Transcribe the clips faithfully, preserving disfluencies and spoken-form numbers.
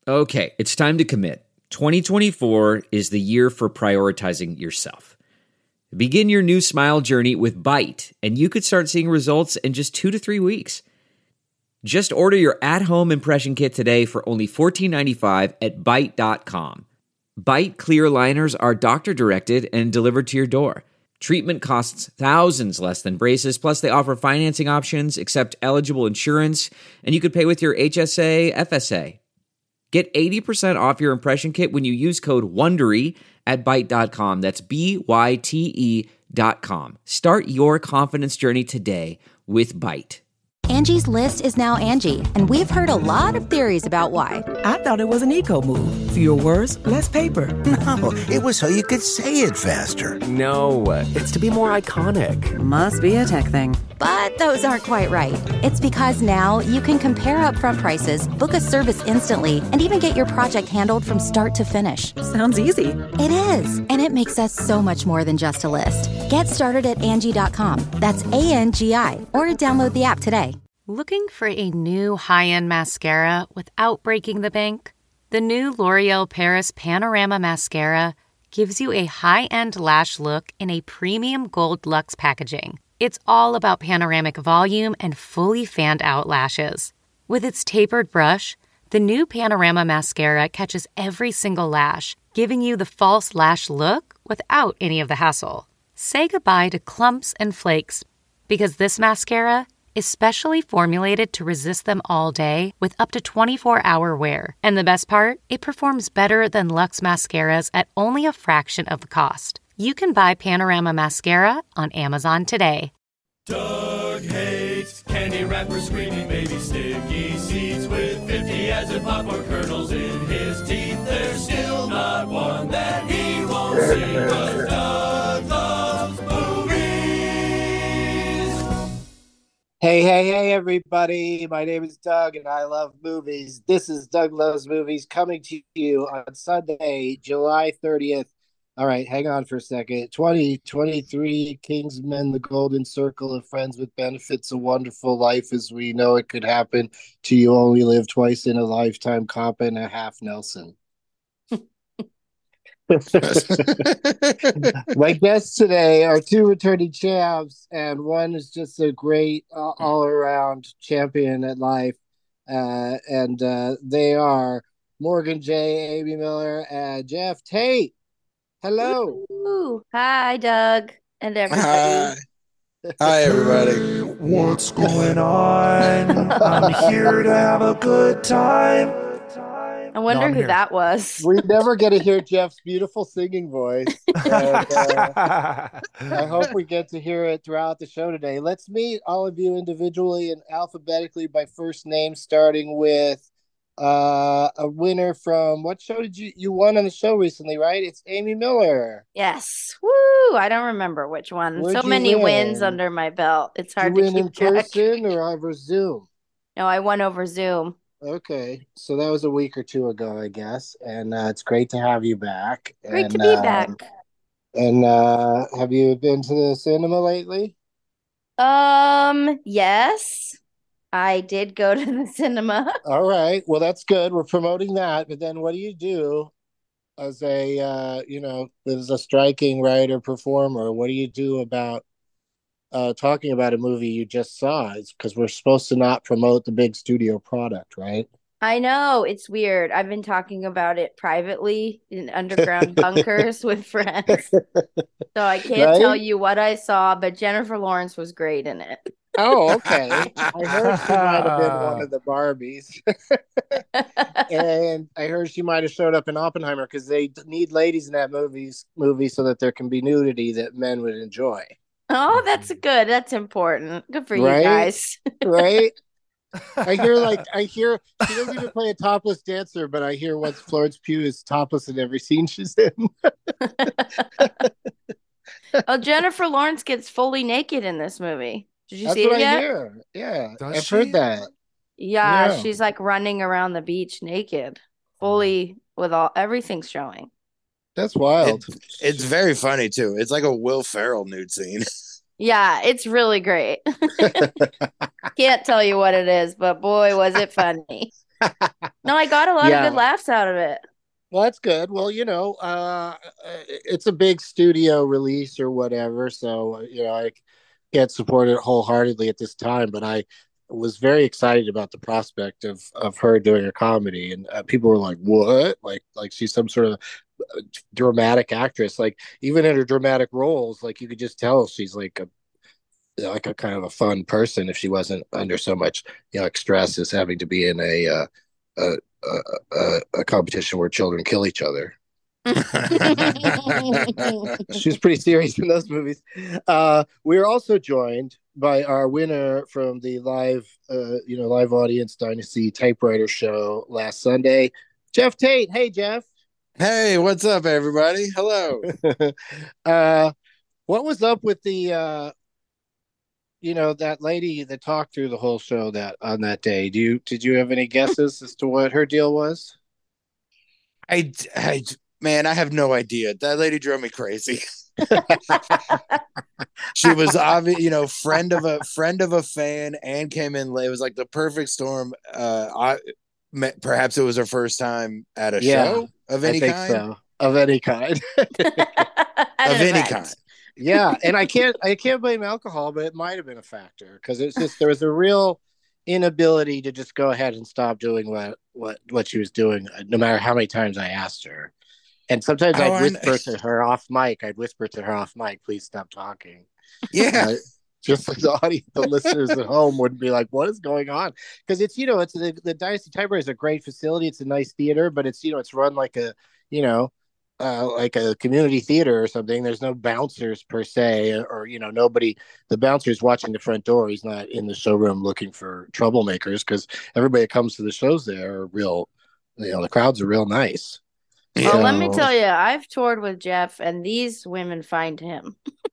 Okay, it's time to commit. twenty twenty-four is the year for prioritizing yourself. Begin your new smile journey with Byte, and you could start seeing results in just two to three weeks. Just order your at-home impression kit today for only fourteen ninety-five at byte dot com. Byte clear aligners are doctor-directed and delivered to your door. Treatment costs thousands less than braces, plus they offer financing options, accept eligible insurance, and you could pay with your H S A, F S A. Get eighty percent off your impression kit when you use code WONDERY at byte dot com. That's B Y T E dot com. Start your confidence journey today with Byte. Angie's List is now Angie, and we've heard a lot of theories about why. I thought it was an eco move. Fewer words, less paper. No, it was so you could say it faster. No, it's to be more iconic. Must be a tech thing. But those aren't quite right. It's because now you can compare upfront prices, book a service instantly, and even get your project handled from start to finish. Sounds easy. It is, and it makes us so much more than just a list. Get started at Angie dot com. That's A N G I, or download the app today. Looking for a new high-end mascara without breaking the bank? The new L'Oreal Paris Panorama Mascara gives you a high-end lash look in a premium gold luxe packaging. It's all about panoramic volume and fully fanned-out lashes. With its tapered brush, the new Panorama Mascara catches every single lash, giving you the false lash look without any of the hassle. Say goodbye to clumps and flakes, because this mascara is specially formulated to resist them all day with up to twenty-four hour wear. And the best part? It performs better than Luxe mascaras at only a fraction of the cost. You can buy Panorama Mascara on Amazon today. Doug hates candy wrappers, screaming baby sticky seeds with fifty as in popcorn kernels in his teeth. There's still not one that he won't see, 'cause Doug loves movies. Hey, hey, hey, everybody. My name is Doug, and I love movies. This is Doug Loves Movies coming to you on Sunday, July thirtieth. All right, hang on for a second. twenty twenty-three, Kingsman, the Golden Circle of Friends with Benefits, a wonderful life as we know it could happen to you. Only live twice in a lifetime, Compa and a half Nelson. My guests today are two returning champs, and one is just a great uh, all-around champion at life. Uh, and uh, they are Morgan J, Amy Miller, and Jeff Tate. Hello. Ooh, hi, Doug, and everybody. Hi. Hi, everybody. What's going on? I'm here to have a good time. I wonder no, who here. that was. We never get to hear Jeff's beautiful singing voice. And, uh, I hope we get to hear it throughout the show today. Let's meet all of you individually and alphabetically by first name, starting with uh, a winner from what show did you you won on the show recently, right? It's Amy Miller. Yes. Woo! I don't remember which one. Where'd so many win? wins under my belt. It's hard you to win keep track. in person or over Zoom? No, I won over Zoom. Okay, so that was a week or two ago, I guess, and uh, it's great to have you back. Great and, to be uh, back. And uh, have you been to the cinema lately? Um, yes, I did go to the cinema. All right, well, that's good. We're promoting that, but then what do you do as a, uh, you know, as a striking writer performer? What do you do about Uh, talking about a movie you just saw? It's because we're supposed to not promote the big studio product, right? I know, it's weird. I've been talking about it privately in underground bunkers with friends. So I can't right? tell you what I saw, but Jennifer Lawrence was great in it. Oh, okay. I heard she might have been one of the Barbies. And I heard she might have showed up in Oppenheimer because they need ladies in that movies, movie so that there can be nudity that men would enjoy. Oh, that's good. That's important. Good for right? you guys. Right? I hear like I hear she doesn't even play a topless dancer, but I hear once Florence Pugh is topless in every scene she's in. Oh, Jennifer Lawrence gets fully naked in this movie. Did you That's see what it yet? I hear. Yeah, Does I've she? heard that. Yeah, Yeah. she's like running around the beach naked, fully with all everything showing. That's wild. It, it's very funny too. It's like a Will Ferrell nude scene. Yeah, it's really great. Can't tell you what it is, but boy, was it funny. No, I got a lot Yeah. of good laughs out of it. Well, that's good. Well, you know, uh, it's a big studio release or whatever, so you know I can't support it wholeheartedly at this time. But I was very excited about the prospect of of her doing a comedy, and uh, people were like, "What? Like, like she's some sort of dramatic actress? Like, even in her dramatic roles, like you could just tell she's like a like a kind of a fun person if she wasn't under so much you know like stress as having to be in a uh, a, a, a, a competition where children kill each other." She's pretty serious in those movies. Uh, we're also joined by our winner from the live, uh, you know, live audience Dynasty Typewriter show last Sunday, Jeff Tate. Hey, Jeff. Hey, what's up, everybody? Hello. uh, what was up with the, uh, you know, that lady that talked through the whole show that on that day? Do you did you have any guesses as to what her deal was? I, I, man, I have no idea. That lady drove me crazy. She was obvious, you know, friend of a friend of a fan, and came in late. It was like the perfect storm. Uh, I perhaps it was her first time at a Yeah, show of any I think kind. so. Of any kind. Of any kind. Yeah, and I can't I can't blame alcohol, but it might have been a factor because it's just there was a real inability to just go ahead and stop doing what what what she was doing, no matter how many times I asked her. And sometimes Oh, I'd I whisper know. to her off mic. I'd whisper to her off mic, "Please stop talking." Yeah. Uh, just so the audience, the listeners at home wouldn't be like, "What is going on?" Because it's you know, it's the, the Dynasty Typewriter is a great facility. It's a nice theater, but it's you know, it's run like a you know, uh, like a community theater or something. There's no bouncers per se, or you know, nobody. The bouncer's watching the front door. He's not in the showroom looking for troublemakers because everybody that comes to the shows there are real. You know, the crowds are real nice. Well, So- let me tell you, I've toured with Jeff, and these women find him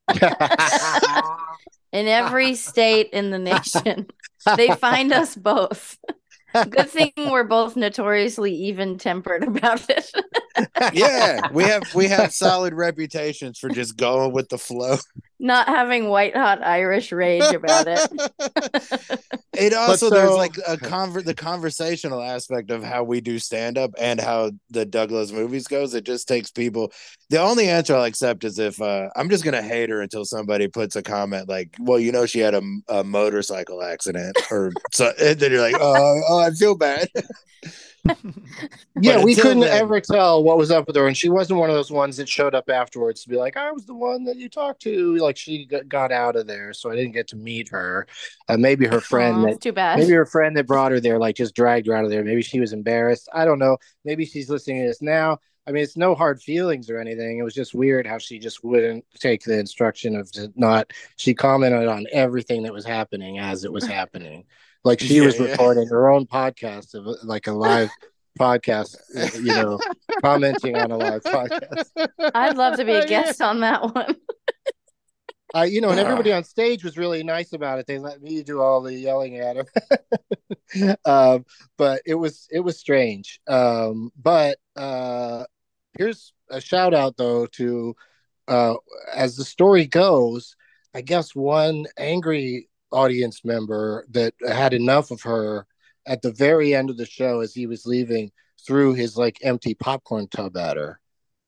in every state in the nation. They find us both. Good thing we're both notoriously even-tempered about it. Yeah, we have we have solid reputations for just going with the flow. Not having white-hot Irish rage about it. It also so- there's like a conver- the conversational aspect of how we do stand up and how the Douglas movies goes. It just takes people. The only answer I'll accept is if uh, I'm just gonna hate her until somebody puts a comment like, "Well, you know, she had a, a motorcycle accident," or so. And then you're like, "Oh, oh, I feel bad." Yeah, But we until couldn't then- ever tell what was up with her, and she wasn't one of those ones that showed up afterwards to be like, "I was the one that you talked to." Like she got- got out of there, so I didn't get to meet her. Uh, maybe her friend, Aw, that, that's too bad. maybe her friend that brought her there, like just dragged her out of there. Maybe she was embarrassed. I don't know. Maybe she's listening to this now. I mean, it's no hard feelings or anything. It was just weird how she just wouldn't take the instruction of to not. She commented on everything that was happening as it was happening. Like she Yeah, was yeah. recording her own podcast of like a live podcast, you know, commenting on a live podcast. I'd love to be a guest on that one. Uh, you know, and everybody on stage was really nice about it. They let me do all the yelling at him. um, but it was it was strange. Um, but uh, here's a shout out though to uh, as the story goes, I guess one angry audience member that had enough of her at the very end of the show as he was leaving threw his like empty popcorn tub at her.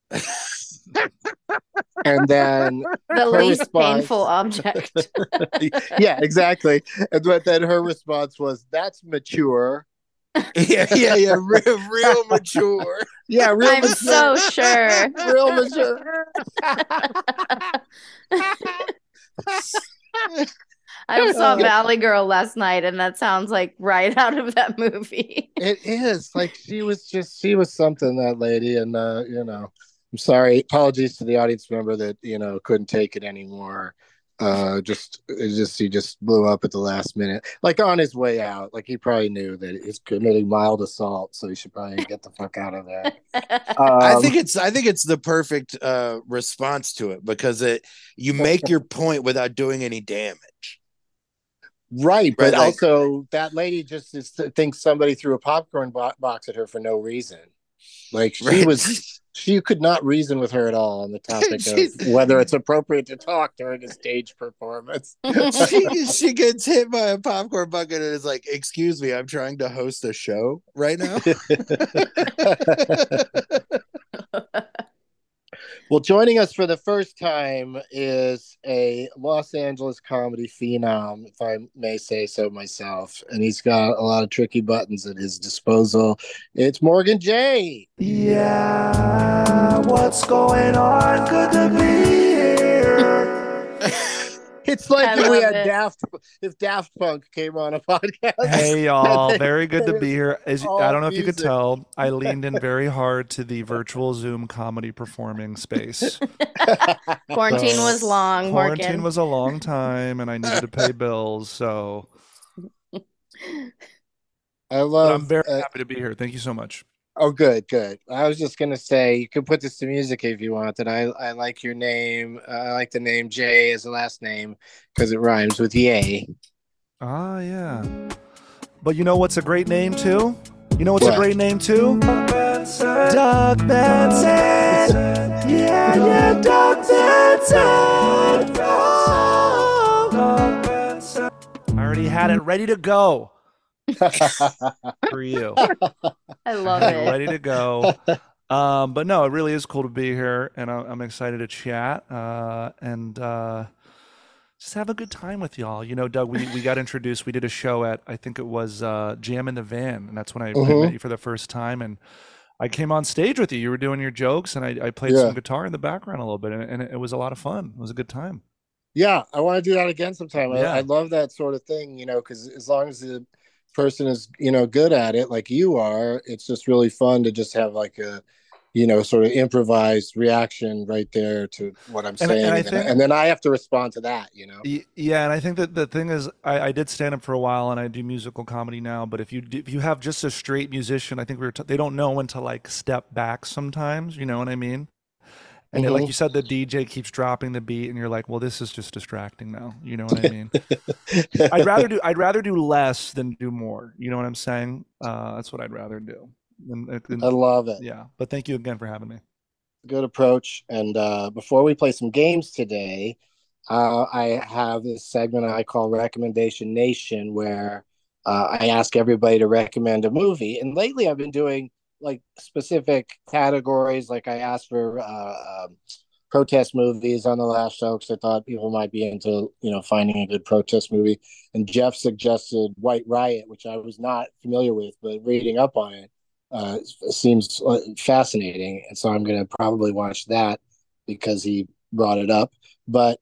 And then The her least response- painful object. yeah, exactly. And but then her response was, "That's mature." yeah, yeah, yeah, real, real mature. Yeah, real I'm mature. so sure. Real mature. I saw Valley Girl last night, and that sounds like right out of that movie. It is like she was just she was something, that lady, and uh, you know, I'm sorry. Apologies to the audience member that you know couldn't take it anymore. Uh, just it just he just blew up at the last minute, like on his way out. Like he probably knew that he's committing mild assault, so he should probably get the fuck out of there. I Um, think it's I think it's the perfect uh, response to it because it you make your point without doing any damage. Right, but Right, like- also that lady just is, thinks somebody threw a popcorn bo- box at her for no reason. Like she Right. was, she could not reason with her at all on the topic of whether it's appropriate to talk during a stage performance. she, she gets hit by a popcorn bucket and is like, "Excuse me, I'm trying to host a show right now." Well, joining us for the first time is a Los Angeles comedy phenom, if I may say so myself. And he's got a lot of tricky buttons at his disposal. It's Morgan J. Yeah, what's going on? Good to be here. It's like I if we love had it. Daft if Daft Punk came on a podcast. Hey y'all, And very good to it be was here. As, all I don't know if you could music. tell, I leaned in very hard to the virtual Zoom comedy performing space. Quarantine was long, Quarantine Morgan. was a long time, and I needed to pay bills, so I but love I'm very uh, happy to be here. Thank you so much. Oh, good, good. I was just gonna say you can put this to music if you want. And I, I like your name. Uh, I like the name Jay as a last name because it rhymes with yay. Ah, yeah. But you know what's a great name too? You know what's What? a great name too? Doug Benson. Yeah, yeah, Doug Benson. Oh, Doug Benson. I already had it ready to go for you. I love I had it. ready to go. Um, but no, it really is cool to be here, and I'm, I'm excited to chat uh, and uh, just have a good time with y'all. You know, Doug, we, we got introduced. We did a show at, I think it was uh, Jam in the Van, and that's when I, I Mhm. met you for the first time. And I came on stage with you. You were doing your jokes, and I, I played Yeah. some guitar in the background a little bit, and, and it was a lot of fun. It was a good time. Yeah, I want to do that again sometime. Yeah. I, I love that sort of thing, you know, because as long as the person is, you know, good at it, like you are, it's just really fun to just have like a, you know, sort of improvised reaction right there to what I'm And I- saying, and I and, think- and then I have to respond to that, you know. Y- Yeah, and I think that the thing is, I, I did stand up for a while, and I do musical comedy now. But if you do, if you have just a straight musician, I think we were t- they don't know when to like step back sometimes. You know what I mean? And it- like Mhm. you said, the D J keeps dropping the beat, and you're like, well, this is just distracting now. You know what I mean? I'd rather do I'd rather do less than do more. You know what I'm saying? Uh, that's what I'd rather do. And, and- I love it. yeah, but thank you again for having me. Good approach. And uh, before we play some games today, uh, I have this segment I call Recommendation Nation, where uh, I ask everybody to recommend a movie. And lately, I've been doing like specific categories. Like I asked for uh, um, protest movies on the last show because I thought people might be into, you know, finding a good protest movie. And Jeff suggested White Riot, which I was not familiar with, but reading up on it uh, seems uh, fascinating. And so I'm going to probably watch that because he brought it up. But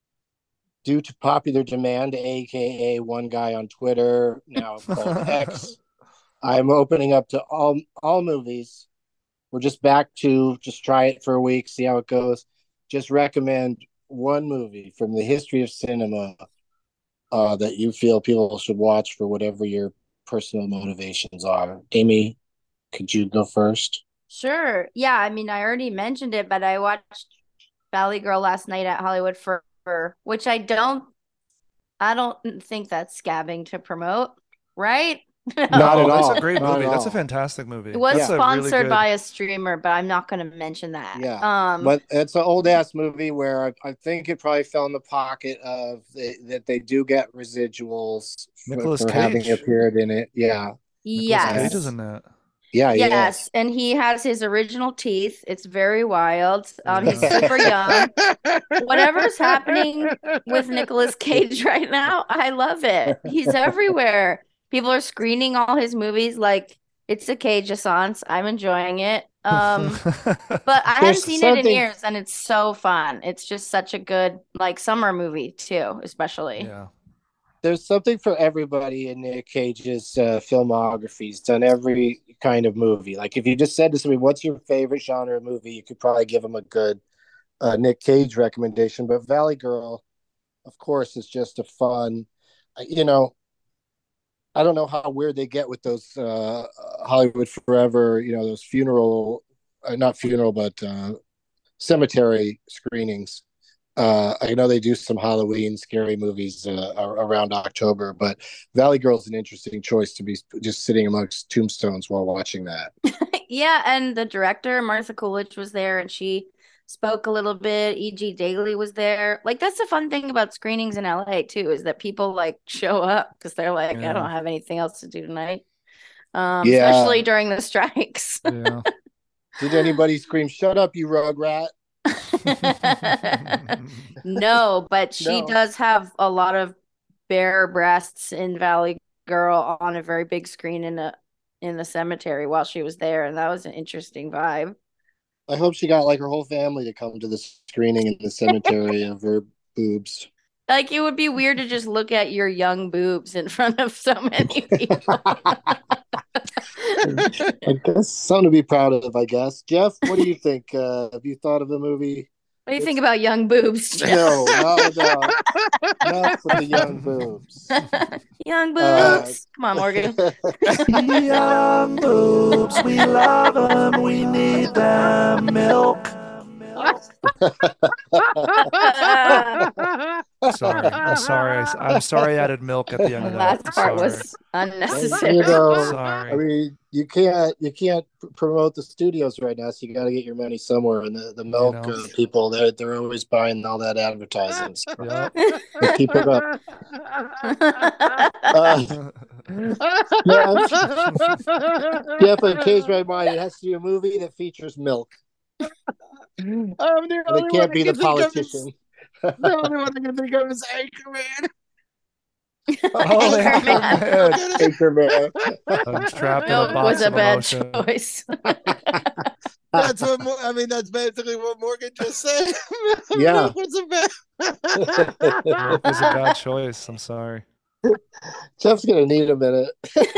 due to popular demand, aka one guy on Twitter, now called X, I'm opening up to all all movies. We're just back to just try it for a week, see how it goes. Just recommend one movie from the history of cinema uh, that you feel people should watch for whatever your personal motivations are. Amy, could you go first? Sure. Yeah, I mean, I already mentioned it, but I watched Valley Girl last night at Hollywood Forever, which I don't I don't think that's scabbing to promote, right? Not No, at that's all. a great Not movie. at That's a all. fantastic movie. It was That's a really sponsored good- by a streamer, but I'm not going to mention that. Yeah, Um, but it's an old ass movie where I, I think it probably fell in the pocket of the, that they do get residuals for, Nicolas for having Cage. appeared in it. Yeah, Nicolas yes. Cage is in that. yeah, yeah. Yes, and he has his original teeth. It's very wild. Um, he's Yeah. super young. Whatever's happening with Nicolas Cage right now, I love it. He's everywhere. People are screening all his movies like it's a Cage-assance. I'm enjoying it. Um, but I haven't There's seen it in something- years, and it's so fun. It's just such a good like summer movie too, especially. yeah. There's something for everybody in Nick Cage's uh, filmography. He's done every kind of movie. Like if you just said to somebody, "What's your favorite genre of movie?" you could probably give them a good uh, Nick Cage recommendation. But Valley Girl, of course, is just a fun. You know, I don't know how weird they get with those uh, Hollywood Forever. You know, those funeral, uh, not funeral, but uh, cemetery screenings. Uh, I know they do some Halloween scary movies uh, ar- around October, but Valley Girl is an interesting choice to be just sitting amongst tombstones while watching that. Yeah, and the director, Martha Coolidge, was there and she spoke a little bit. E G. Daily was there. Like, that's the fun thing about screenings in L A too, is that people like show up because they're like, Yeah. I don't have anything else to do tonight. Um, Yeah. especially during the strikes. Yeah. Did anybody scream, "Shut up, you rugrat"? No, but she No. does have a lot of bare breasts in Valley Girl on a very big screen in a in the cemetery while she was there, and that was an interesting vibe. I hope she got like her whole family to come to the screening in the cemetery of her boobs. Like, it would be weird to just look at your young boobs in front of so many people. I guess something to be proud of, I guess. Jeff, what do you think? Uh, have you thought of a movie? What do you think about young boobs, Jeff? No, not about not for the young boobs. Young boobs. Uh, Come on, Morgan. Young boobs, we love them, we need them. Milk. Sorry, I'm sorry. I- I'm sorry I added milk at the end The of that. last I'm part sorry. was unnecessary. You know, Sorry. I mean, you can't you can't pr- promote the studios right now, so you got to get your money somewhere. And the, the milk know. uh, people, they're they're always buying all that advertising. So Yep. keep it up. Uh, Jeff, Jeff, I've changed my mind. It has to be a movie that features milk. I'm the And only it one can't I be the can think of is- politician. The only one I can think of is Anchorman. Oh, Anchorman. Anchorman. Anchorman. I'm trapped in a Milk box was a of bad emotion. choice. That's what Mo- I mean. That's basically what Morgan just said. Yeah. What's a bad? Milk was a bad choice. I'm sorry. Jeff's gonna need a minute.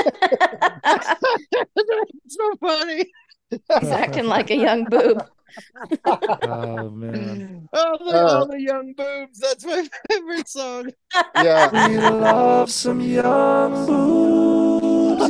It's so funny. He's acting like a young boob. Oh man. Oh, the, Uh. all the young boobs. That's my favorite song. Yeah. We love some young boobs.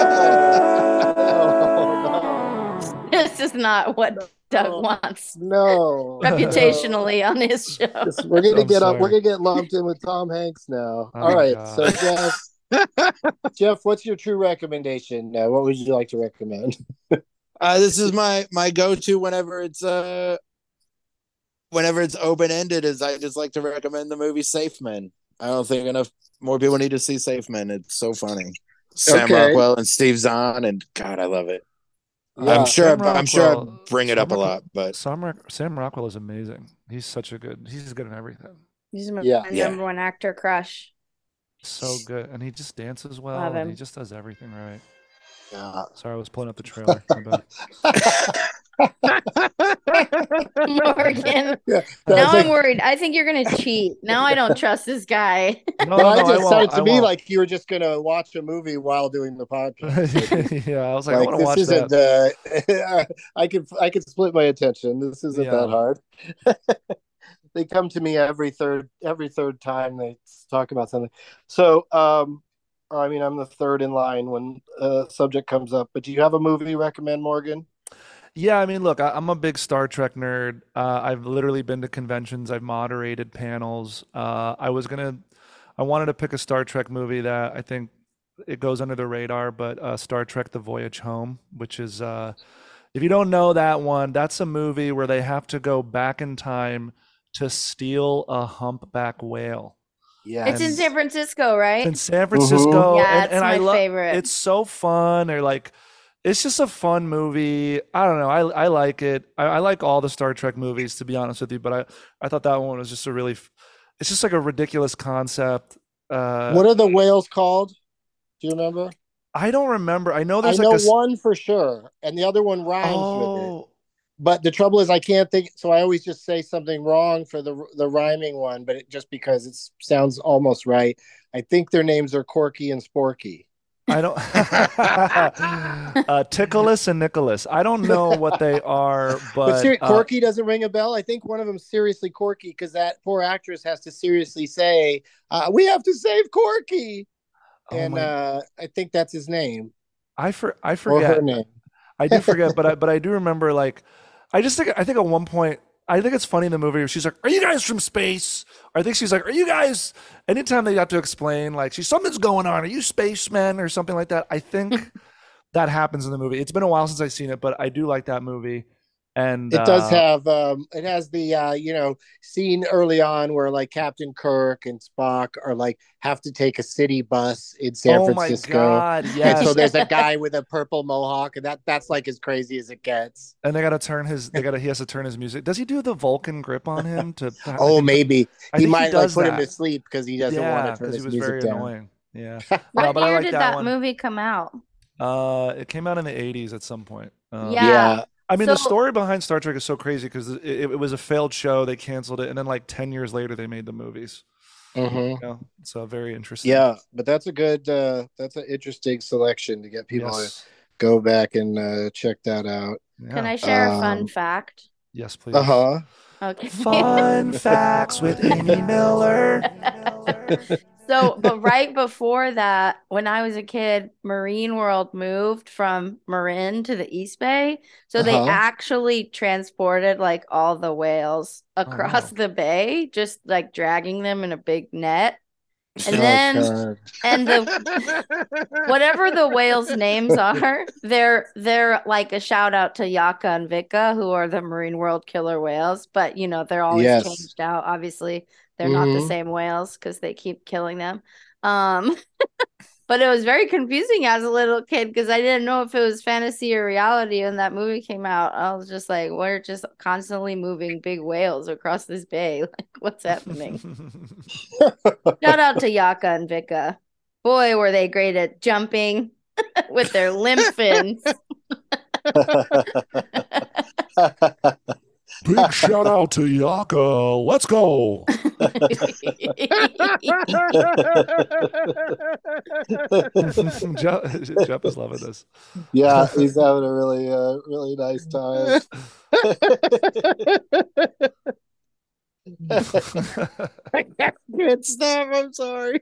Oh, This is not what Doug wants no. reputationally on his show. Just- we're gonna I'm get up. sorry. We're gonna get lumped in with Tom Hanks now. Oh, All right. God. So Jeff, Jeff, what's your true recommendation? Uh, what would you like to recommend? Uh, this is my my go to whenever it's uh whenever it's open ended. Is I just like to recommend the movie Safe Men. I don't think enough more people need to see Safe Men. It's so funny. Sam Okay. Rockwell and Steve Zahn, and God, I love it. Yeah. I'm sure. Sam I, I'm sure I Rockwell- bring it Sam up a Rockwell- lot, but Sam, Rock- Sam Rockwell is amazing. He's such a good. He's good in everything. He's my Yeah. Yeah. number one actor crush. So good, and he just dances well. Love And him. he just does everything right. Yeah. Sorry, I was pulling up the trailer. My bad. Morgan. Yeah. Now That's I'm like- worried. I think you're gonna cheat. Now I don't trust this guy. No, No, no, I no, just won't, sounded to I me won't. like you were just gonna watch a movie while doing the podcast. Yeah, I was like, I Like, want to watch this isn't that. uh, I could I could split my attention. This isn't Yeah. that hard. They come to me every third every third time they talk about something. So um I mean I'm the third in line when a subject comes up, but do you have a movie you recommend, Morgan? Yeah, I mean, look, I, I'm a big Star Trek nerd. Uh, I've literally been to conventions. I've moderated panels. Uh, I was gonna, I wanted to pick a Star Trek movie that I think it goes under the radar, but uh, Star Trek: The Voyage Home, which is, uh, if you don't know that one, that's a movie where they have to go back in time to steal a humpback whale. Yeah. It's in San Francisco, right? in San Francisco. Yeah, and, it's and I my love favorite. It's so fun. Or like, it's just a fun movie. I don't know. I I like it. I, I like all the Star Trek movies, to be honest with you. But I I thought that one was just a really. f- It's just like a ridiculous concept. Uh, What are the whales called? Do you remember? I don't remember. I know I there's know like a. s- one for sure, and the other one rhymes with it. Oh, But the trouble is, I can't think. So I always just say something wrong for the the rhyming one, but it, just because it sounds almost right. I think their names are Corky and Sporky. I don't. uh, Ticholas and Nicholas. I don't know what they are, but, But, ser- uh, Corky doesn't ring a bell. I think one of them's seriously Corky because that poor actress has to seriously say, uh, "We have to save Corky," oh and my- uh, I think that's his name I for I or forget. her name. I do forget, but I but I do remember like I just think I think at one point I think it's funny in the movie where she's like, "Are you guys from space?" Or I think she's like, "Are you guys?" Anytime they got to explain like, "She's something's going on. Are you spacemen or something like that?" I think that happens in the movie. It's been a while since I've seen it, but I do like that movie. And it does uh, have um it has the uh you know scene early on where like Captain Kirk and Spock are like have to take a city bus in San oh Francisco. my God, yes. And so there's a guy with a purple mohawk, and that that's like as crazy as it gets. And they got to turn his. They got to. He has to turn his music. Does he do the Vulcan grip on him? To. to oh, think, maybe I he think might he does like put that. him to sleep because he doesn't yeah, want to turn his he was music very down. annoying. Yeah. What no, but I year like did that, that one. movie come out? Uh, it came out in the eighties at some point. Um, Yeah. Yeah. I mean, the So- story behind Star Trek is so crazy because it, it, it was a failed show. They canceled it, and then like ten years later, they made the movies. Mhm. You know? So very interesting. Yeah, but that's a good uh that's an interesting selection to get people Yes. to go back and uh check that out. Can Yeah. I share a Um, fun fact? Yes, please. Uh-huh. Okay. Fun facts with Amy Miller. So, but right before that, when I was a kid, Marine World moved from Marin to the East Bay. So they Uh-huh. actually transported like all the whales across wow. the bay, just like dragging them in a big net. And Oh, then, God. and the whatever the whales' names are, they're they're like a shout out to Yaka and Vika, who are the Marine World killer whales. But you know, they're always Yes. changed out. Obviously, they're not the Mhm. same whales because they keep killing them. Um, but it was very confusing as a little kid because I didn't know if it was fantasy or reality. When that movie came out, I was just like, "We're just constantly moving big whales across this bay. Like, what's happening?" Shout out to Yaka and Vika. Boy, were they great at jumping with their limp fins. Big shout out to Yaka. Let's go. Jeff, Jeff is loving this. Yeah, he's having a really uh really nice time. I can't stop. I'm sorry.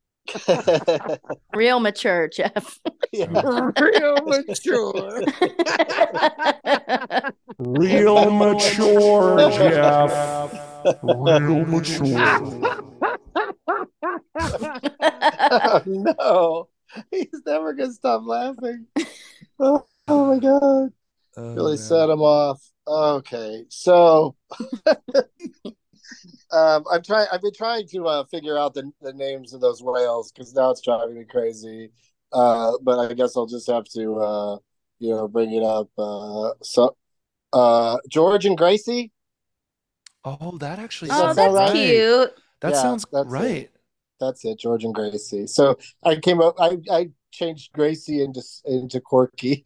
Real mature, Jeff. Yeah, real mature. Real mature, Jeff. Real mature. Oh, no, he's never gonna stop laughing. Oh, oh my God, Oh, really man. set him off. Okay, so um, I'm trying. I've been trying to uh, figure out the, the names of those whales because now it's driving me crazy. Uh, but I guess I'll just have to, uh, you know, bring it up. Uh, so, uh, George and Gracie. Oh, that actually Does Oh, that sounds sound that's right? cute. That Yeah, sounds that's right. it. That's it, George and Gracie. So I came up. I I changed Gracie into into Corky.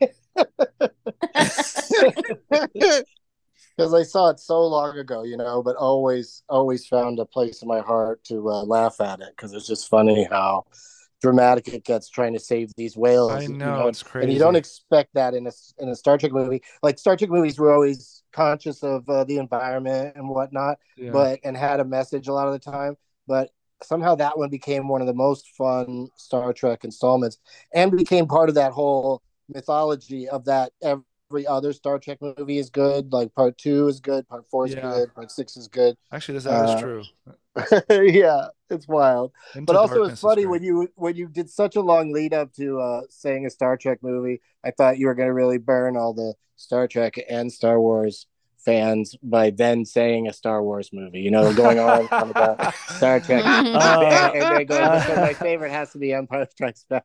Because I saw it so long ago, you know, but always, always found a place in my heart to uh, laugh at it because it's just funny how dramatic it gets trying to save these whales. I you know, it's And you don't crazy. expect that in a in a Star Trek movie. Like Star Trek movies were always conscious of uh, the environment and whatnot, Yeah. but and had a message a lot of the time. But somehow that one became one of the most fun Star Trek installments and became part of that whole mythology of that every other Star Trek movie is good. Like part two is good, part four is Yeah. good, part six is good. Actually, this that is Uh, true. Yeah, it's wild. Into But also Darkness it's is funny great. when you when you did such a long lead up to uh saying a Star Trek movie, I thought you were gonna really burn all the Star Trek and Star Wars fans by then saying a Star Wars movie, you know, going on about Star Trek Uh, and then going, uh, so my favorite has to be Empire Strikes Back.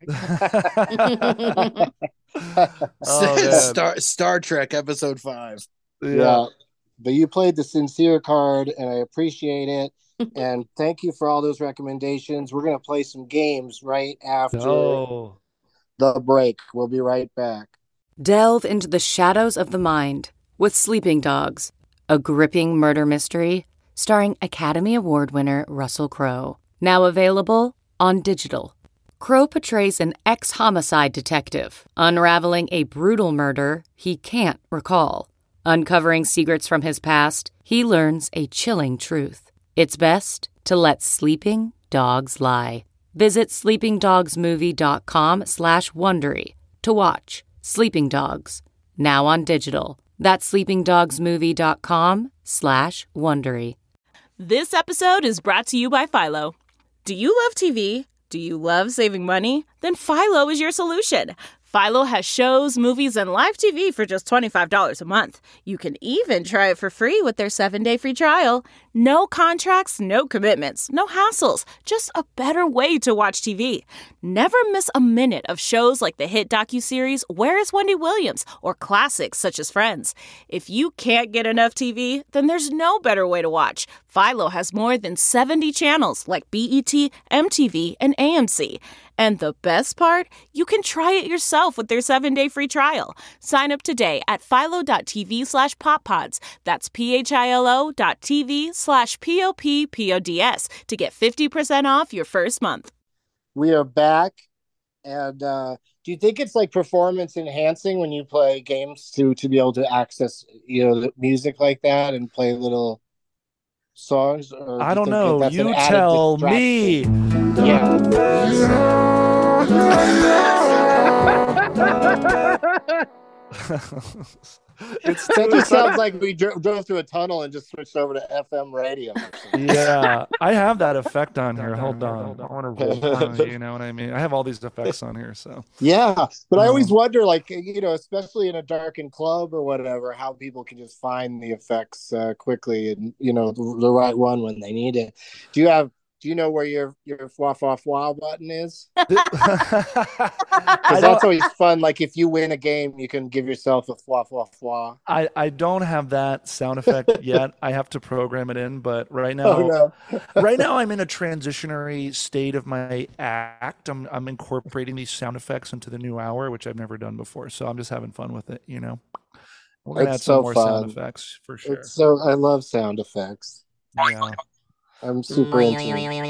Oh, man. Star Star Trek episode five. Yeah. But you played the sincere card and I appreciate it. And thank you for all those recommendations. We're gonna play some games right after No. the break. We'll be right back. Delve into the shadows of the mind with Sleeping Dogs, a gripping murder mystery starring Academy Award winner Russell Crowe. Now available on digital. Crowe portrays an ex-homicide detective, unraveling a brutal murder he can't recall. Uncovering secrets from his past, he learns a chilling truth. It's best to let sleeping dogs lie. Visit sleepingdogsmovie.com slash Wondery to watch Sleeping Dogs, now on digital. That's sleepingdogsmovie.com slash Wondery. This episode is brought to you by Philo. Do you love T V? Do you love saving money? Then Philo is your solution. Philo has shows, movies, and live T V for just twenty-five dollars a month. You can even try it for free with their seven-day free trial. No contracts, no commitments, no hassles. Just a better way to watch T V. Never miss a minute of shows like the hit docuseries Where is Wendy Williams? Or classics such as Friends. If you can't get enough T V, then there's no better way to watch. Philo has more than seventy channels like B E T, M T V, and A M C. And the best part? You can try it yourself with their seven-day free trial. Sign up today at philo.tv slash poppods. That's P-H-I-L-O dot TV slash P-O-P-P-O-D-S to get fifty percent off your first month. We are back. And uh, do you think it's like performance enhancing when you play games to to be able to access, you know, the music like that and play little songs? Or do I you don't think know. that's an You added tell distraction? me. Yeah. It's That just sounds like we dro- drove through a tunnel and just switched over to F M radio. Yeah, I have that effect on here. Hold on. I want to, you know what I mean? I have all these effects on here, so. Yeah, but I always Um, wonder, like, you know, especially in a darkened club or whatever, how people can just find the effects uh, quickly and, you know, the, the right one when they need it. Do you have? Do you know where your your fwa fwa fwa button is? Because that's always fun. Like if you win a game, you can give yourself a fwa fwa fwa. I, I don't have that sound effect yet. I have to program it in, but right now, Oh, no. right now I'm in a transitionary state of my act. I'm I'm incorporating these sound effects into the new hour, which I've never done before. So I'm just having fun with it, you know. We're gonna It's add some so more fun. sound effects for sure. It's so I love sound effects. Yeah. I'm super into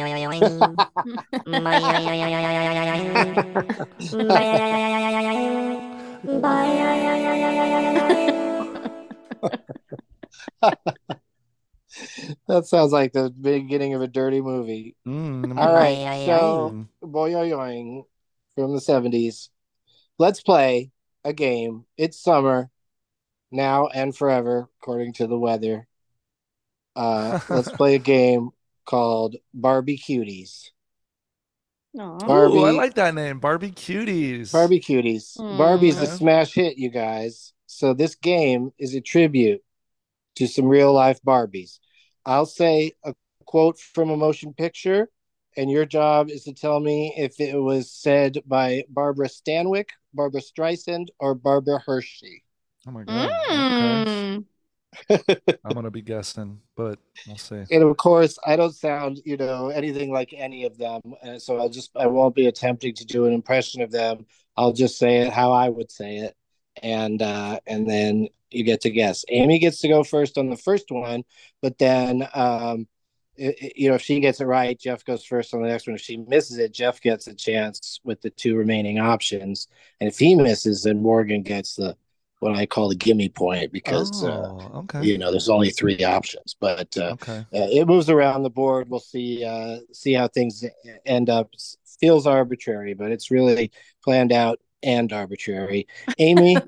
That sounds like the beginning of a dirty movie. Mm, All right, so boing from the seventies. Let's play a game. It's summer now and forever, according to the weather. Uh, let's play a game called Barbie Cuties. Barbie, Ooh, I like that name, Barbie Cuties. Barbie Cuties. Mm. Barbie's a Okay. smash hit, you guys. So this game is a tribute to some real life Barbies. I'll say a quote from a motion picture, and your job is to tell me if it was said by Barbara Stanwyck, Barbara Streisand, or Barbara Hershey. Oh my god. Mm. Okay. I'm gonna be guessing, but we'll see. And of course, I don't sound, you know, anything like any of them, and so I'll just I won't be attempting to do an impression of them. I'll just say it how I would say it, and uh, and then you get to guess. Amy gets to go first on the first one, but then um, it, it- you know, if she gets it right, Jeff goes first on the next one. If she misses it, Jeff gets a chance with the two remaining options, and if he misses, then Morgan gets the what I call the gimme point because uh, Oh, okay. you know there's only three options, but uh, Okay. uh, it moves around the board. We'll see uh, see how things end up. Feels arbitrary, but it's really planned out and arbitrary. Amy,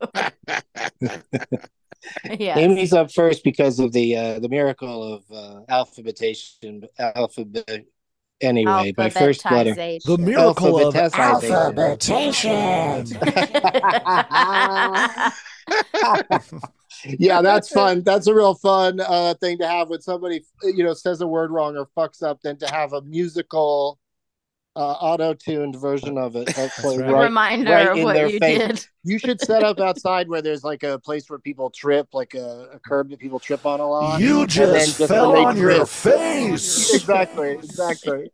Yes. Amy's up first because of the uh, the miracle of uh, alphabetation. Alphabet anyway, by first letter. Alphabetization. The miracle of Alphabetization. Yeah, that's fun. That's a real fun uh, thing to have when somebody, you know, says a word wrong or fucks up. Then to have a musical, uh, auto-tuned version of it. Hopefully, right. right, Reminder right of in what their you face. did. You should set up outside where there's like a place where people trip, like a, a curb that people trip on a lot. You And then just when fell they on your trip- face. Exactly. Exactly.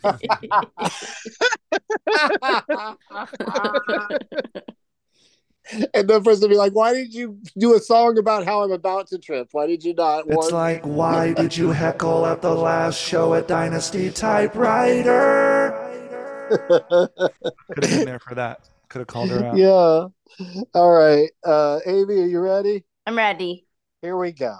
And the person will be like, "Why did you do a song about how I'm about to trip? Why did you not?" It's warn me?" like, why did you heckle at the last show at Dynasty Typewriter? Could have been there for that. Could have called her out. Yeah. All right. Uh, Amy, are you ready? I'm ready. Here we go.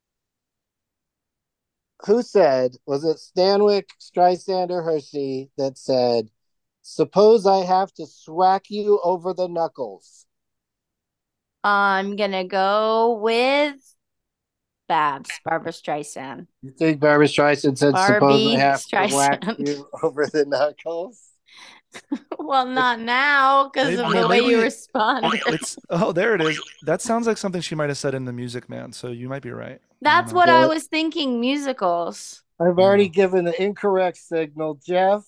Who said, was it Stanwyck, Streisand, or Hershey that said, "Suppose I have to swack you over the knuckles"? I'm gonna go with Babs, Barbara Streisand. You think Barbara Streisand said, "Suppose Barbie I have to whack Streisand. you over the knuckles"? Well, not now because Maybe- of well, the way you maybe responded. It's oh, there it is. That sounds like something she might have said in The Music Man. So you might be right. That's what I was thinking. Musicals. I've already given the incorrect signal, Jeff.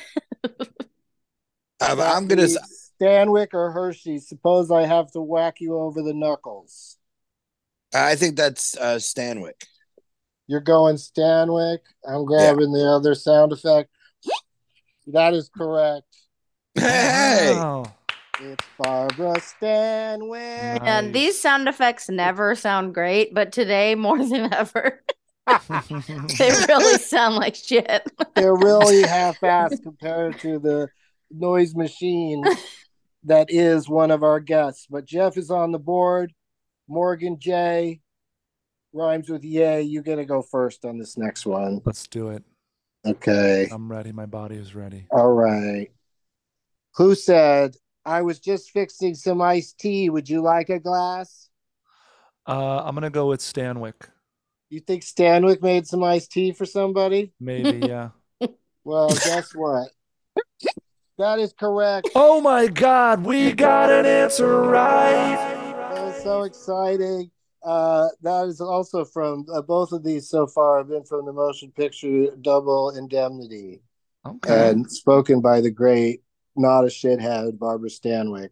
I'm, That I'm gonna. means s- Stanwyck or Hershey. Suppose I have to whack you over the knuckles. I think that's uh, Stanwyck. You're going Stanwyck. I'm grabbing the other sound effect. That is correct. Hey, Wow. It's Barbara Stanwyck. And these sound effects never sound great, but today more than ever, they really sound like shit. They're really half-assed compared to the noise machine that is one of our guests. But Jeff is on the board. Morgan J. rhymes with yay. You get to go first on this next one. Let's do it. Okay. I'm ready. My body is ready. All right. Who said, I was just fixing some iced tea. Would you like a glass? Uh, I'm gonna go with Stanwyck. You think Stanwyck made some iced tea for somebody? Maybe, yeah. Well, guess what? That is correct. Oh my God, we got an answer right. That was so exciting. Uh, that is also from uh, both of these so far have been from the motion picture Double Indemnity, Okay. and spoken by the great, not a shithead, Barbara Stanwyck.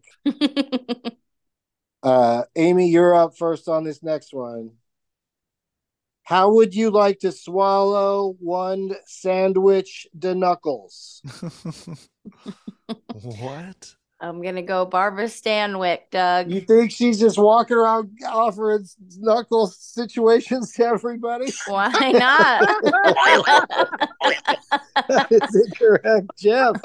uh, Amy, you're up first on this next one. How would you like to swallow one sandwich de knuckles? What? I'm gonna go Barbara Stanwyck, Doug. You think she's just walking around offering knuckle situations to everybody? Why not? That is incorrect, Jeff.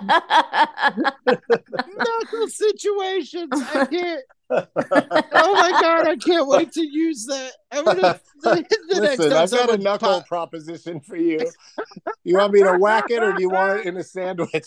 knuckle situations. I can't. Oh my God, I can't wait to use that. I'm gonna. The, the next Listen, time I've got a someone knuckle pop- proposition for you. You want me to whack it, or do you want it in a sandwich?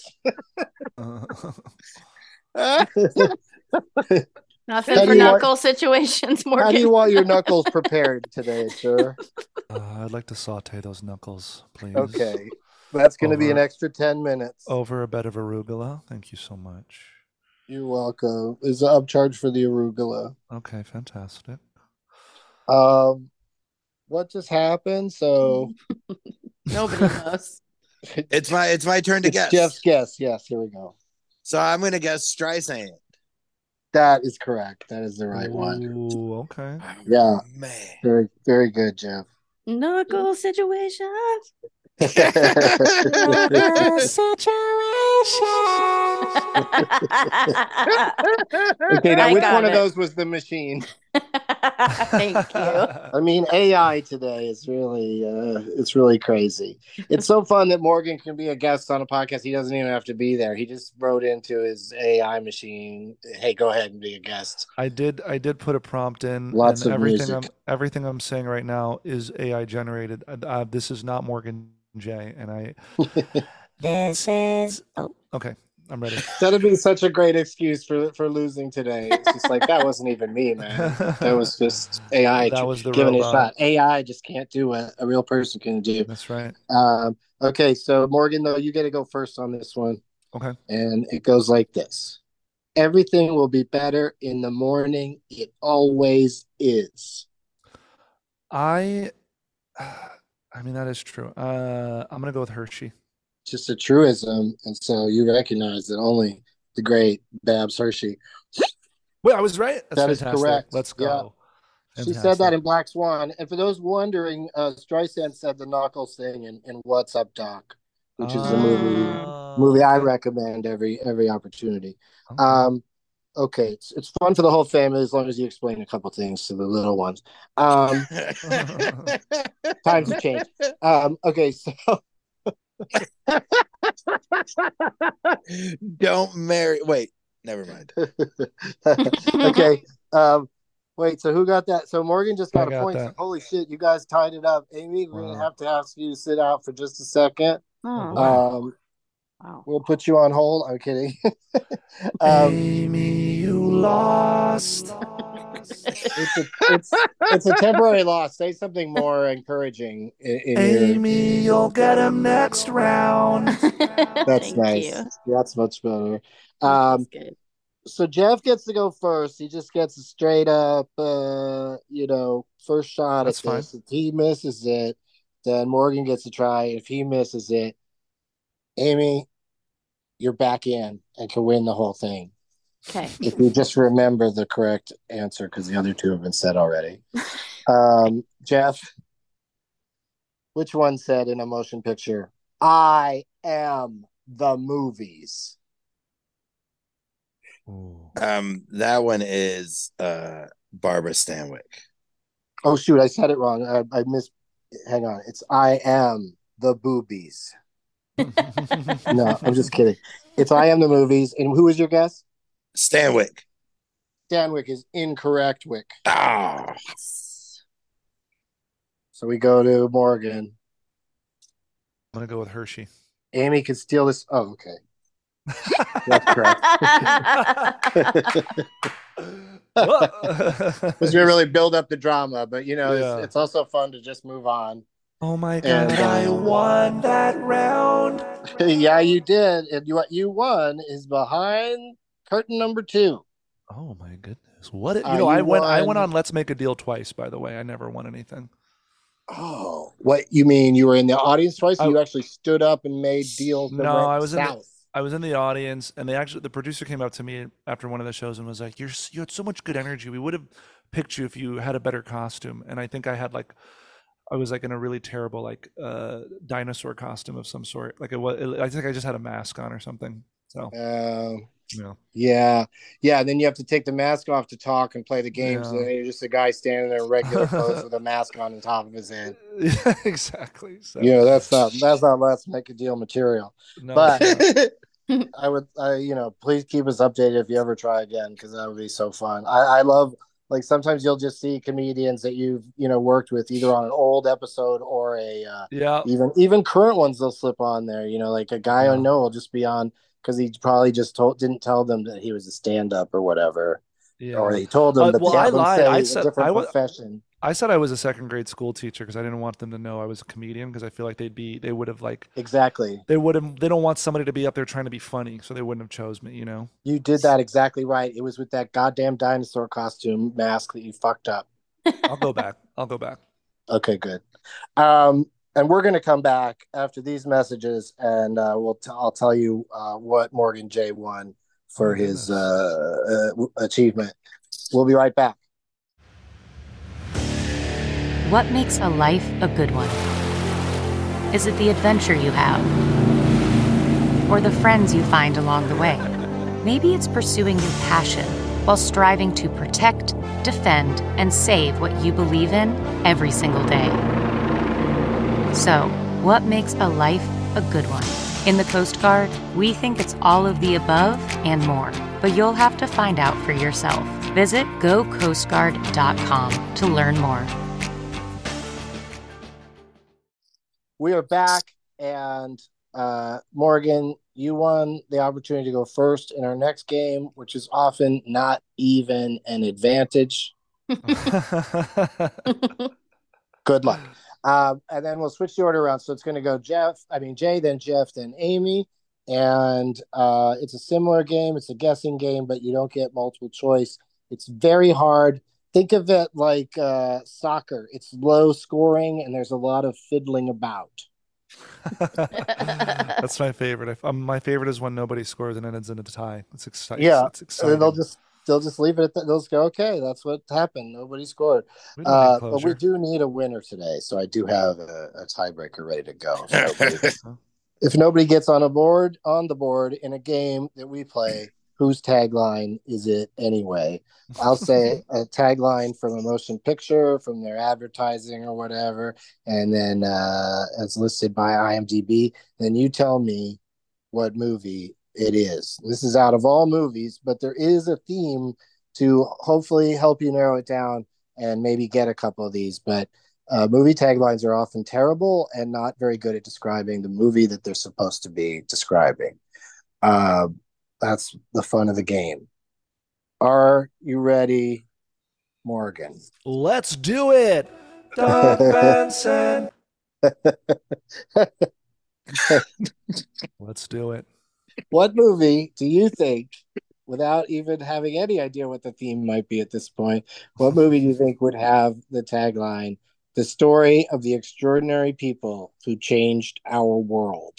Nothing How for do you want- knuckle situations, Morgan. How do you want your knuckles prepared today, sir? Uh, I'd like to saute those knuckles, please. Okay, that's going to be an Over- extra ten minutes. Over a bed of arugula. Thank you so much. You're welcome. Is an upcharge for the arugula. Okay, fantastic. Um, what just happened? So Nobody knows. It's my. It's my turn to it's guess. Jeff's guess. Yes, here we go. So I'm gonna guess Streisand. That is correct. That is the right one. Ooh, okay. Yeah, Man. very, very good, Jeff. Knuckle situations. Okay, now I which got one of it. those was the machine? Thank you. I mean, A I today is really, uh, it's really crazy. It's so fun that Morgan can be a guest on a podcast. He doesn't even have to be there. He just wrote into his A I machine, "Hey, go ahead and be a guest." I did. I did put a prompt in. Lots and of everything music. I'm everything I'm saying right now is A I generated. Uh, uh, this is not Morgan J. And I. This is. Oh, okay. I'm ready. That'd be such a great excuse for for losing today. It's just like that wasn't even me, man. That was just A I That was the giving it a robot. shot. A I just can't do what a real person can do. That's right. Um, okay, so Morgan, though, you get to go first on this one. Okay. And it goes like this. Everything will be better in the morning. It always is. I. I mean that is true. Uh, I'm gonna go with Hershey. Just a truism. And so you recognize that only the great Babs Hershey. Wait, I was right. That's That is fantastic. correct. Let's Yeah. go. She said Fantastic. that in Black Swan. And for those wondering, uh, Streisand said the Knuckles thing in, in What's Up, Doc, which is a movie Oh, movie I okay. recommend every every opportunity. Okay. Um, okay, it's, it's fun for the whole family as long as you explain a couple things to the little ones. Um, times have changed. Um, okay, so Don't marry. Wait, never mind. okay. Um, wait, so who got that? So Morgan just got I a got point. that. Holy shit, you guys tied it up. Amy, we're Wow. gonna have to ask you to sit out for just a second. Oh, Um, wow. we'll put you on hold. I'm kidding. um, Amy, you lost. It's a it's it's a temporary loss. Say something more encouraging. In, in Amy, your... you'll get him next round. That's Thank nice. you. That's much better. Um, good. So Jeff gets to go first. He just gets a straight up, uh, you know, first shot That's at this. Fine. If he misses it, then Morgan gets to try. If he misses it, Amy, you're back in and can win the whole thing. Okay. If you just remember the correct answer, because the other two have been said already. Um, Jeff, which one said in a motion picture, I am the movies? Um, that one is uh Barbara Stanwyck. Oh shoot, I said it wrong. I, I missed. Hang on, it's I am the boobies. No, I'm just kidding. It's I am the movies. And who is your guess? Stanwyck. Stanwyck is incorrect. Wick. Ah. So we go to Morgan. I'm gonna go with Hershey. Amy can steal this. Oh, okay. That's correct. Because we really build up the drama, but you know, Yeah. it's, it's also fun to just move on. Oh my god! And, I um, won that round. Yeah, you did. And you, what you won is behind curtain number two. Oh my goodness! What you Uh, know? you I went. I won- went on Let's Make a Deal twice. By the way, I never won anything. Oh, what you mean? You were in the audience twice? Or I- you actually stood up and made deals that No, went I was in the, south. I was in the audience, and they actually the producer came up to me after one of the shows and was like, "You're s- you had so much good energy. We would have picked you if you had a better costume." And I think I had like, I was like in a really terrible like uh dinosaur costume of some sort. Like it was. I think I just had a mask on or something. So Um, yeah. yeah, yeah. And then you have to take the mask off to talk and play the games. Yeah. And you're just a guy standing there in regular clothes with a mask on the top of his head. Yeah, exactly. So, Yeah, that's not that's not Let's Make a Deal material. no, but it's not. I would, I you know, please keep us updated if you ever try again, because that would be so fun. I, I love, like, sometimes you'll just see comedians that you've you know worked with either on an old episode or a uh, yeah. even even current ones. They'll slip on there. You know, like a guy I Yeah. know will just be on because he probably just told didn't tell them that he was a stand up or whatever, Yeah. or he told them Uh, that well, they I have them lied. say I it's a said different I wa- profession. I said I was a second grade school teacher because I didn't want them to know I was a comedian because I feel like they'd be they would have like Exactly. they would have they don't want somebody to be up there trying to be funny, so they wouldn't have chose me, you know. You did that exactly right. It was with that goddamn dinosaur costume mask that you fucked up. I'll go back. I'll go back. Okay, good. Um, and we're going to come back after these messages, and uh, we'll t- I'll tell you uh, what Morgan J won for Oh, his goodness. uh, uh, achievement. We'll be right back. What makes a life a good one? Is it the adventure you have? Or the friends you find along the way? Maybe it's pursuing your passion while striving to protect, defend, and save what you believe in every single day. So, what makes a life a good one? In the Coast Guard, we think it's all of the above and more, but you'll have to find out for yourself. Visit go coast guard dot com to learn more. We are back, and uh, Morgan, you won the opportunity to go first in our next game, which is often not even an advantage. Good luck. Um, and then we'll switch the order around. So it's going to go Jeff, I mean, Jay, then Jeff, then Amy. And uh, it's a similar game. It's a guessing game, but you don't get multiple choice. It's very hard. Think of it like uh, soccer. It's low scoring, and there's a lot of fiddling about. That's my favorite. I, um, my favorite is when nobody scores and it ends in a tie. It's exciting. Yeah, It's and exciting. they'll just they'll just leave it at that. They'll just go, okay, that's what happened. Nobody scored. We don't Uh, need but we closure. do need a winner today, so I do have a, a tiebreaker ready to go. If nobody, if nobody gets on a board on the board in a game that we play, whose tagline is it anyway? I'll say a tagline from a motion picture, from their advertising or whatever, and then uh, as listed by IMDb. Then you tell me what movie it is. This is out of all movies, but there is a theme to hopefully help you narrow it down and maybe get a couple of these. But uh, movie taglines are often terrible and not very good at describing the movie that they're supposed to be describing. Uh, that's the fun of the game. Are you ready Morgan. Let's do it. Doug Benson. Let's do it. What movie do you think, without even having any idea what the theme might be at this point, what movie do you think would have the tagline, "The story of the extraordinary people who changed our world"?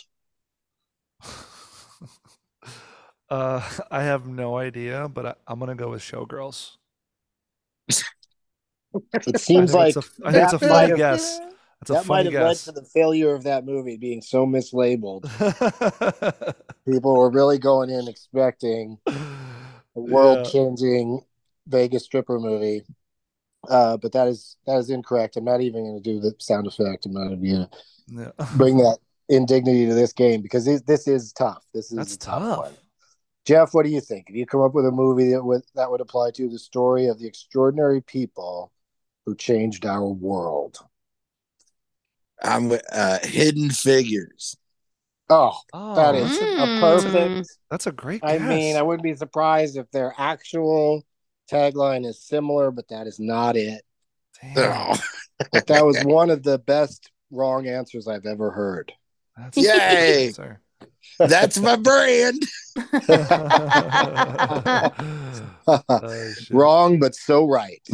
Uh, I have no idea, but I, I'm gonna go with Showgirls. It seems I like think it's a, I think it's a that might funny have- guess. It's a that funny might have led guess. to the failure of that movie being so mislabeled. People were really going in expecting a world-changing Vegas stripper movie, uh, but that is that is incorrect. I'm not even going to do the sound effect. I'm not even going to Yeah. bring that indignity to this game because this, this is tough. This is That's a tough, tough. one. Jeff, what do you think? If you come up with a movie that would that would apply to the story of the extraordinary people who changed our world? I'm with uh, Hidden Figures. Oh, Oh, that is that's a a, perfect. that's a great I guess. mean, I wouldn't be surprised if their actual tagline is similar, but that is not it. Oh. But that was one of the best wrong answers I've ever heard. That's Yay! Sir. That's my brand. Oh, shit. Wrong, but so right.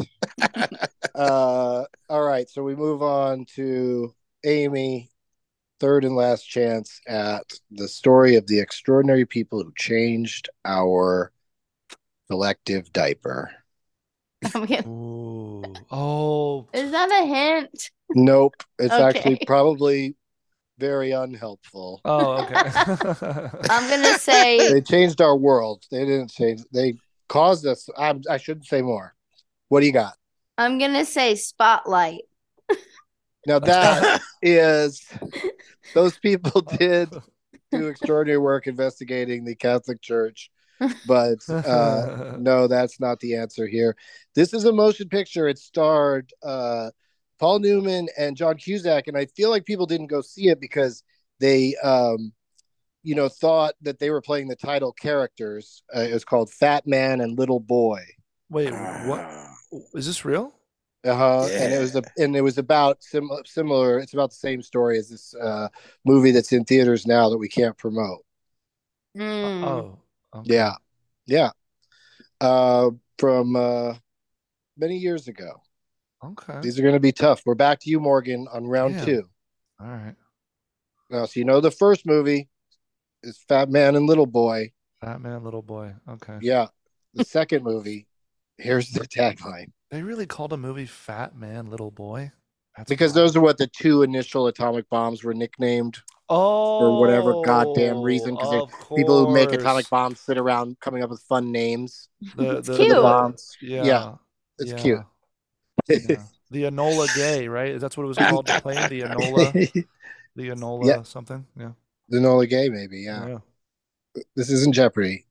uh, all right, so we move on to Amy. Third and last chance at the story of the extraordinary people who changed our collective diaper. I'm gonna- Ooh. Oh, Is that a hint? Nope, it's Okay. actually probably very unhelpful. oh, okay. I'm gonna say They changed our world. They didn't change. They caused us. I, I shouldn't say more. What do you got? I'm gonna say Spotlight. Now that is, those people did do extraordinary work investigating the Catholic Church, but uh, no, that's not the answer here. This is a motion picture. It starred uh, Paul Newman and John Cusack, and I feel like people didn't go see it because they, um, you know, thought that they were playing the title characters. Uh, it was called Fat Man and Little Boy. Wait, what? Is this real? Uh-huh. And it was a, and it was about sim- similar. It's about the same story as this uh, movie that's in theaters now that we can't promote. Mm. Oh, okay. Yeah, yeah. Uh, from uh, many years ago. Okay. These are going to be tough. We're back to you, Morgan, on round Damn. two. All right. Now, so you know the first movie is Fat Man and Little Boy. Fat Man, Little Boy. Okay. Yeah. The second movie, here's the tagline. They really called a movie Fat Man, Little Boy? That's Because those are what the two initial atomic bombs were nicknamed. Oh, For whatever goddamn reason, because of people who make course. atomic bombs sit around coming up with fun names. The, It's the, cute. the- bombs. Yeah. Yeah, it's yeah, cute. yeah. The Enola Gay, right? That's what it was called, the plane? The Enola? The Enola Yeah. something? Yeah. The Nola Gay, maybe. Yeah. This isn't Jeopardy.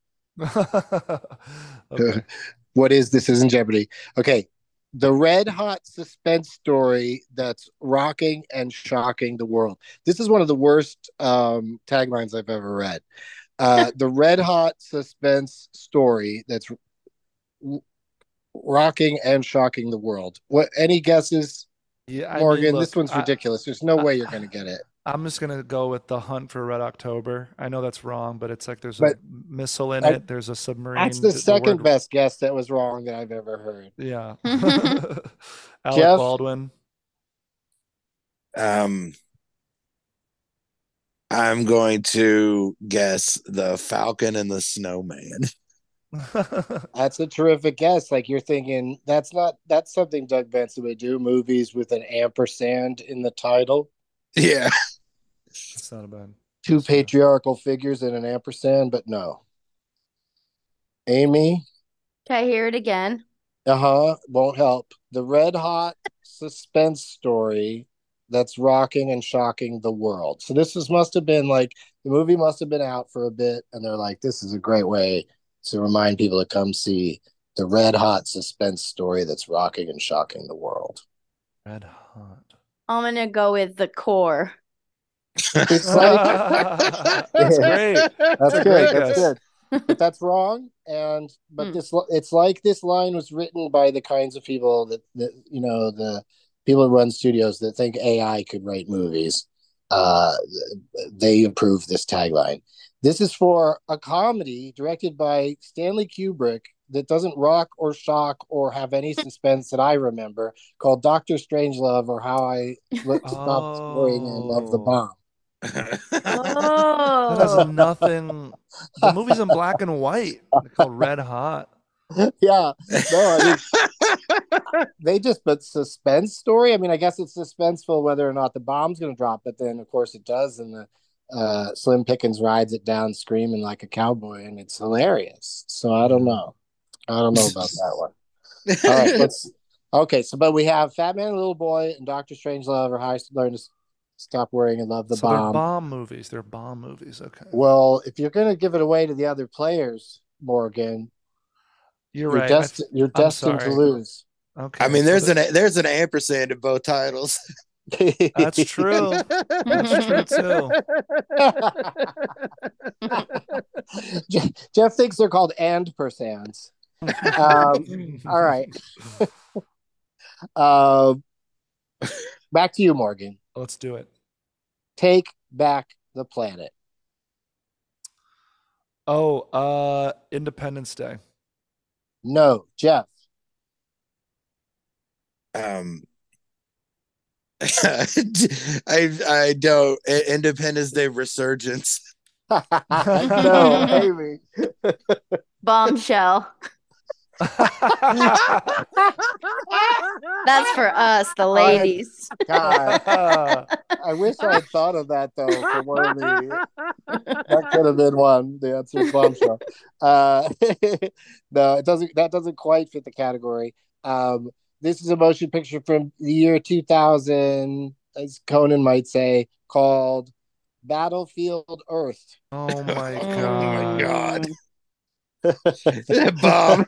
Okay. What is This Isn't Jeopardy? Okay. The red hot suspense story that's rocking and shocking the world. This is one of the worst um, taglines I've ever read. Uh, the red hot suspense story that's r- rocking and shocking the world. What? Any guesses, Yeah, I mean, Morgan? look, this one's I- ridiculous. There's no way you're going to get it. I'm just gonna go with The Hunt for Red October. I know that's wrong, but it's like there's But a missile in I- it. There's a submarine. That's the th- second word- best guess that was wrong that I've ever heard. Yeah. Alec Jeff? Baldwin. Um, I'm going to guess The Falcon and the Snowman. That's a terrific guess. Like you're thinking that's not that's something Doug Benson would do. Movies with an ampersand in the title. Yeah. It's not a bad. Two patriarchal figures and an ampersand, but no. Amy, Can I hear it again? uh-huh, won't help. The red hot suspense story that's rocking and shocking the world. So this is must have been like the movie must have been out for a bit, and they're like, this is a great way to remind people to come see the red hot suspense story that's rocking and shocking the world. Red Hot. I'm gonna go with The Core. It's like That's great. That's a good. great That's guess. good. but that's wrong. And but Hmm. this it's like this line was written by the kinds of people that that you know the people who run studios that think A I could write movies. Uh, they approve this tagline. This is for a comedy directed by Stanley Kubrick that doesn't rock or shock or have any suspense that I remember, called Doctor Strangelove, or How I Stopped Worrying and Loved the Oh, Bomb. that has Oh. nothing. The movie's in black and white. They're called Red Hot. Yeah, no, I mean, they just put suspense story. I mean, I guess it's suspenseful whether or not the bomb's going to drop, but then of course it does, and the uh, Slim Pickens rides it down screaming like a cowboy, and it's hilarious. So I don't know. I don't know about that one. All right, let's. Okay, so but we have Fat Man and Little Boy and Doctor Strangelove, or How I Learned to Stop Worrying and Love the So they're Bomb. bomb movies. They're bomb movies. Okay. Well, if you're going to give it away to the other players, Morgan, You're you're right. desti- I, you're I'm destined to sorry. lose. Okay. I mean, so there's the- an there's an ampersand in both titles. That's true. That's true too. Je- Jeff thinks they're called and persands. Um, all right. uh, back to you, Morgan. Let's do it. Take Back the Planet. Oh, uh, Independence Day. No, Jeff. Um, I I don't. Independence Day Resurgence. No, Amy. Bombshell. That's for us, the ladies. God, I wish I had thought of that though. For one of the that could have been one. The answer is Bombshell. Uh, no, it doesn't. That doesn't quite fit the category. Um, this is a motion picture from the year two thousand, as Conan might say, called Battlefield Earth. Oh my Oh god. my god. Bomb.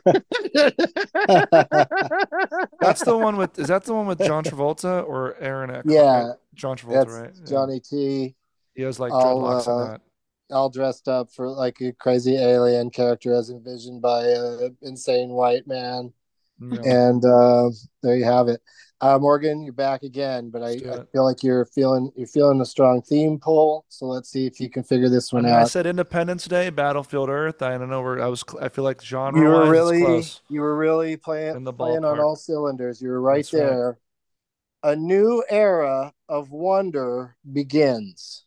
That's the one with. Is that the one with John Travolta or Aaron Eckhart? Yeah, John Travolta, that's right? Yeah. Johnny T. He has like all, dreadlocks uh, in that. all dressed up for like a crazy alien character as envisioned by an insane white man. Yeah. And uh, there you have it. Uh, Morgan, you're back again, but I, do I it. feel like you're feeling you're feeling a strong theme pull. So let's see if you can figure this I one mean, I out. said Independence Day, Battlefield Earth. I don't know where I was. cl- I feel like genre You were wise, really it's close. you were really playing In the playing on ballpark. all cylinders. You were right That's right. there. A new era of wonder begins.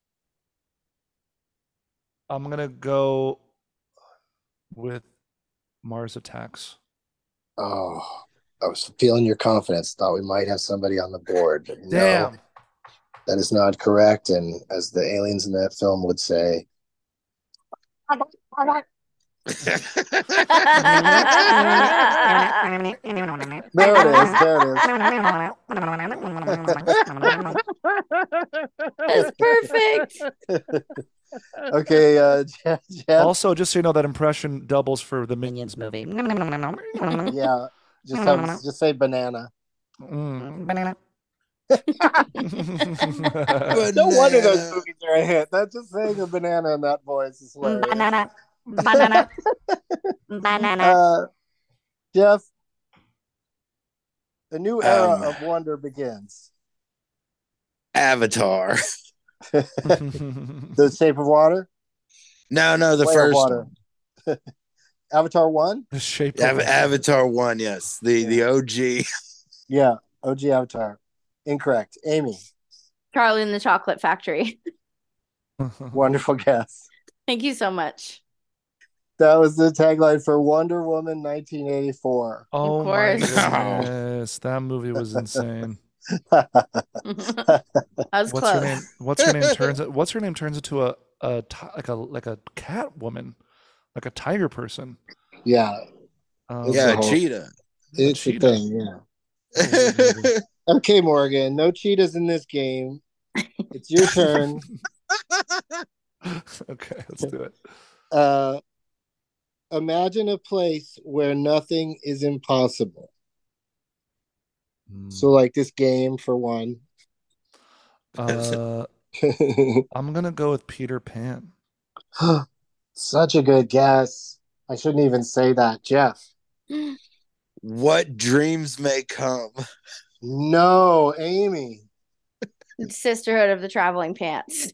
I'm gonna go with Mars Attacks. Oh, I was feeling your confidence. Thought we might have somebody on the board, but no, Damn. that is not correct. And as the aliens in that film would say, there it is. There That's perfect. it is. Okay, uh, Jeff, Jeff. Also, just so you know, that impression doubles for the Minions movie. Yeah, just have, just say banana. Mm. Banana. No wonder those movies are a hit. That's just saying a banana in that voice is hilarious. Banana. Banana. Banana. Uh, Jeff, a new era Um, of wonder begins. Avatar. The Shape of Water? No, no, the Way of first Water. one. Avatar one? The shape Av- of Avatar one, yes. The the O G. Yeah, O G Avatar. Incorrect. Amy, Charlie and the Chocolate Factory. wonderful guess. Thank you so much. That was the tagline for Wonder Woman nineteen eighty-four. Oh Of my course. goodness, that movie was insane. That was What's close. her name? What's her name turns what's her name turns into a a ti- like a like a cat woman, like a tiger person. Yeah, Um, Yeah, whole- cheetah. it's the cheetah. thing, yeah. Okay, Morgan, no cheetahs in this game. It's your turn. Okay, let's do it. Uh, imagine a place where nothing is impossible. Hmm. So, like this game, for one. Uh, I'm gonna go with Peter Pan. Such a good guess. I shouldn't even say that, Jeff. What dreams may come. No, Amy. Sisterhood of the Traveling Pants.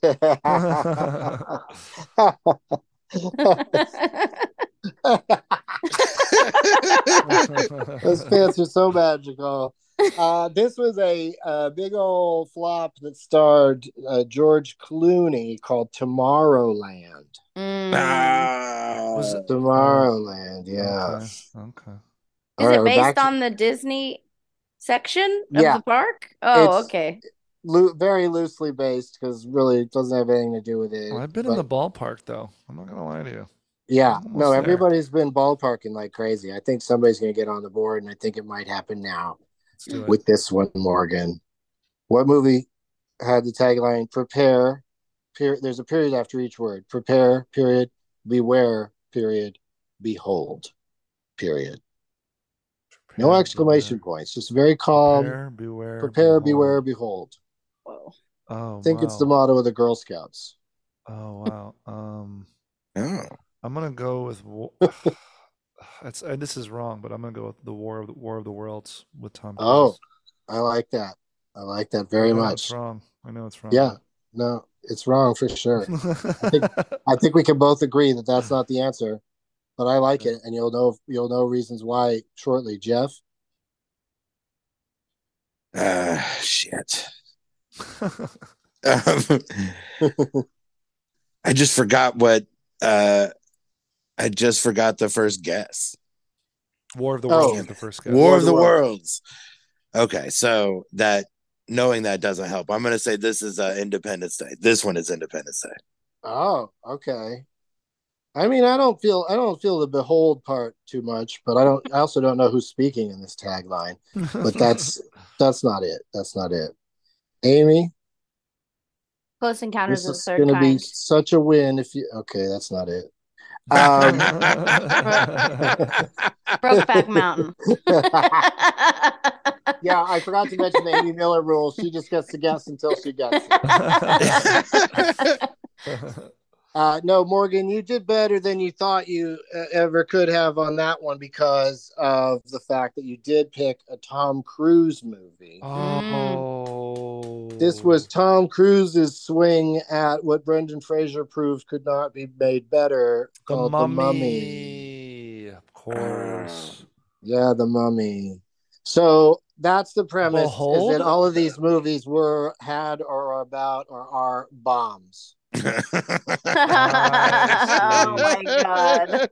Those pants are so magical. Uh, this was a, a big old flop that starred uh, George Clooney called Tomorrowland. Mm. Ah. Was it- Tomorrowland, yeah. Okay. Okay. Is All right, it we're based back to- on the Disney section of Yeah. the park? Oh, It's- okay. Loo- very loosely based because really it doesn't have anything to do with it. Well, I've been but- in the ballpark though. I'm not gonna lie to you. Yeah, Almost no, there. everybody's been ballparking like crazy. I think somebody's going to get on the board, and I think it might happen now Let's do it. with this one, Morgan. What movie had the tagline, prepare, period, there's a period after each word. Prepare, period, beware, period, behold, period. No Prepare, exclamation beware. points, just very calm. Prepare, beware. Prepare, behold. beware, behold. Whoa. Oh, I think wow. it's the motto of the Girl Scouts. Oh wow. Um, Oh. I'm gonna go with. wa- It's and this is wrong, but I'm gonna go with the War of the War of the Worlds with Tom Cruise. Oh, I like that. I like that very I know much. It's wrong. I know it's wrong. Yeah, no, it's wrong for sure. I think I think we can both agree that that's not the answer, but I like it, and you'll know you'll know reasons why shortly. Jeff, Uh, shit. Um, I just forgot what. Uh, I just forgot the first guess. War of the Oh. Worlds was the first guess. War of the Worlds. Okay, so that knowing that doesn't help. I'm gonna say this is uh, Independence Day. This one is Independence Day. oh, okay. I mean, I don't feel I don't feel the behold part too much, but I don't. I also don't know who's speaking in this tagline. But that's that's not it. That's not it. Amy, Close Encounters this of the is Third going to be Kind. such a win if you. Okay, that's not it. Um, Brokeback Mountain. Yeah, I forgot to mention the Amy Miller rule. She just gets to guess until she gets it. Uh, no, Morgan, you did better than you thought you uh, ever could have on that one because of the fact that you did pick a Tom Cruise movie. Oh. This was Tom Cruise's swing at what Brendan Fraser proved could not be made better, The called Mummy. The Mummy. Of course. Yeah, The Mummy. So that's the premise: Behold? is that all of these movies were, had, or are about, or are bombs. Oh my god.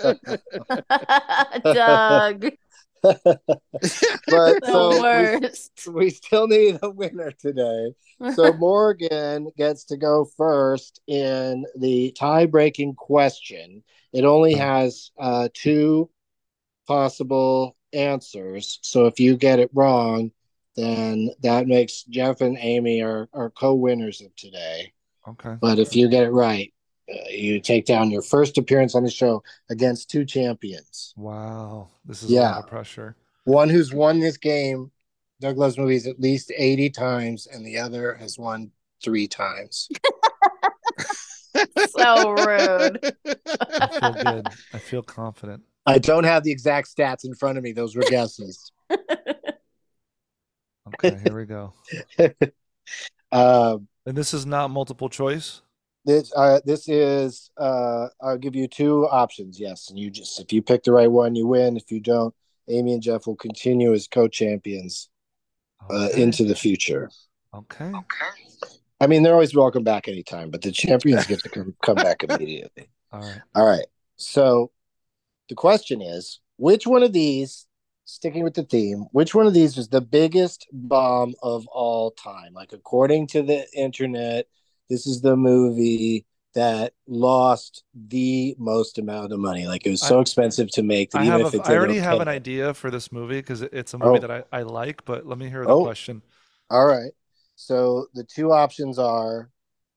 Doug. But The so worst. we, we still need a winner today. So Morgan gets to go first in the tie-breaking question. It only has uh, two possible answers. So if you get it wrong, then that makes Jeff and Amy are, are co-winners of today. Okay. But if you get it right, uh, you take down your first appearance on the show against two champions. Wow. This is a Yeah. lot of pressure. One who's won this game, Doug Loves Movies, at least eighty times, and the other has won three times. So rude. I feel good. I feel confident. I don't have the exact stats in front of me. Those were guesses. Okay, here we go. um, And this is not multiple choice? this uh, this is uh, I'll give you two options. Yes, and you just if you pick the right one, you win. If you don't, Amy and Jeff will continue as co-champions uh, Okay. into the future. Okay. I mean, they're always welcome back anytime, but the champions get to come, come back immediately. All right. All right. So the question is, which one of these, sticking with the theme, which one of these was the biggest bomb of all time? Like, according to the internet, this is the movie that lost the most amount of money. Like, it was so I- expensive to make that I even have if a, it I did already have okay- an idea for this movie because it's a movie Oh. that I, I like, but let me hear the Oh. question. All right. So the two options are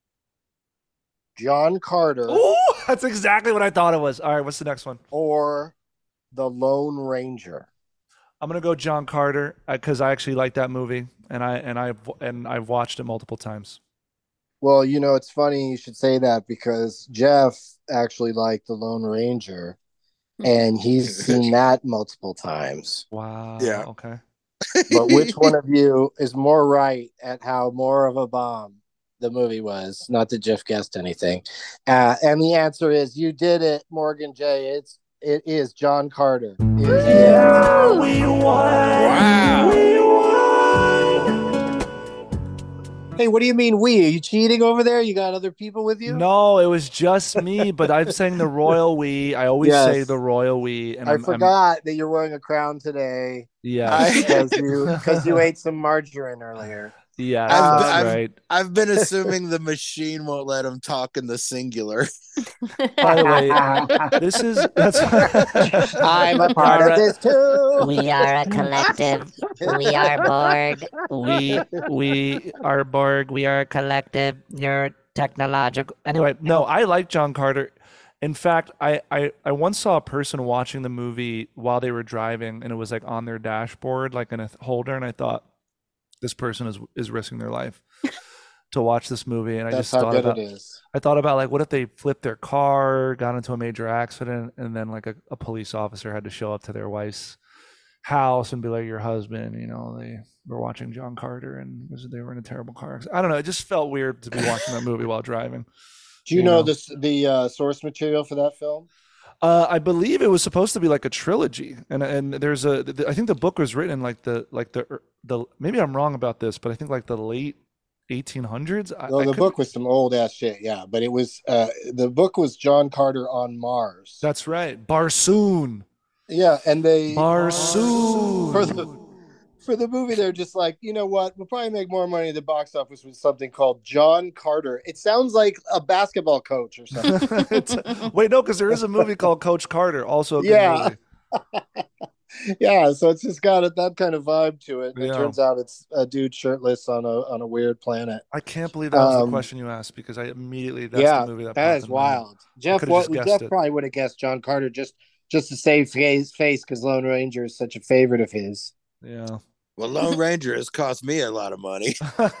John Carter Oh, that's exactly what I thought it was. All right, what's the next one? or The Lone Ranger. I'm gonna go John Carter because I actually like that movie and I and I and I've watched it multiple times. Well, you know, it's funny you should say that because Jeff actually liked The Lone Ranger, and he's seen that multiple times. Wow. Yeah. Okay. But which one of you is more right at how more of a bomb the movie was? Not that Jeff guessed anything. Uh, and the answer is you did it, Morgan J. It's it is John Carter. It is- Yeah, we won. Wow. We won. Hey, what do you mean we? Are you cheating over there? You got other people with you? No, it was just me, but I'm saying the royal we. I always Yes. say the royal we. And I I'm, I'm- forgot that you're wearing a crown today yeah. because you because you ate some margarine earlier. Yeah, I've, that's I've, right. I've been assuming the machine won't let him talk in the singular. By the way, this is that's I'm a part of this too. We are a collective. We are Borg. we we are Borg. We are a collective. You're technological. Anyway, no, I like John Carter. In fact, I, I I once saw a person watching the movie while they were driving, and it was like on their dashboard, like in a holder, and I thought, this person is is risking their life to watch this movie. And I That's just how thought good about it is. I thought about like, what if they flipped their car, got into a major accident, and then like a, a police officer had to show up to their wife's house and be like, your husband, you know, they were watching John Carter and was, they were in a terrible car accident. I don't know. It just felt weird to be watching that movie while driving. Do you, You know, know. this the uh, source material for that film? Uh, I believe it was supposed to be like a trilogy, and and there's a. th- I think the book was written in like the like the er, the. Maybe I'm wrong about this, but I think like the late eighteen hundreds. I, Well, I the could- book was some old ass shit, yeah. But it was uh, the book was John Carter on Mars. That's right, Barsoon. Yeah, and they Barsoon. for the for the movie, they're just like, you know what? We'll probably make more money at the box office with something called John Carter. It sounds like a basketball coach or something. It's- wait, no, because there is a movie called Coach Carter, also a good Yeah. movie. Yeah, so it's just got a, that kind of vibe to it. And Yeah. It turns out it's a dude shirtless on a on a weird planet. I can't believe that was the Um, question you asked because I immediately that's yeah, the movie that that popped is in my head. wild. Jeff, could've what, just guessed Jeff it. probably would have guessed John Carter just just to save face face because Lone Ranger is such a favorite of his. Yeah. Well, Lone Ranger has cost me a lot of money.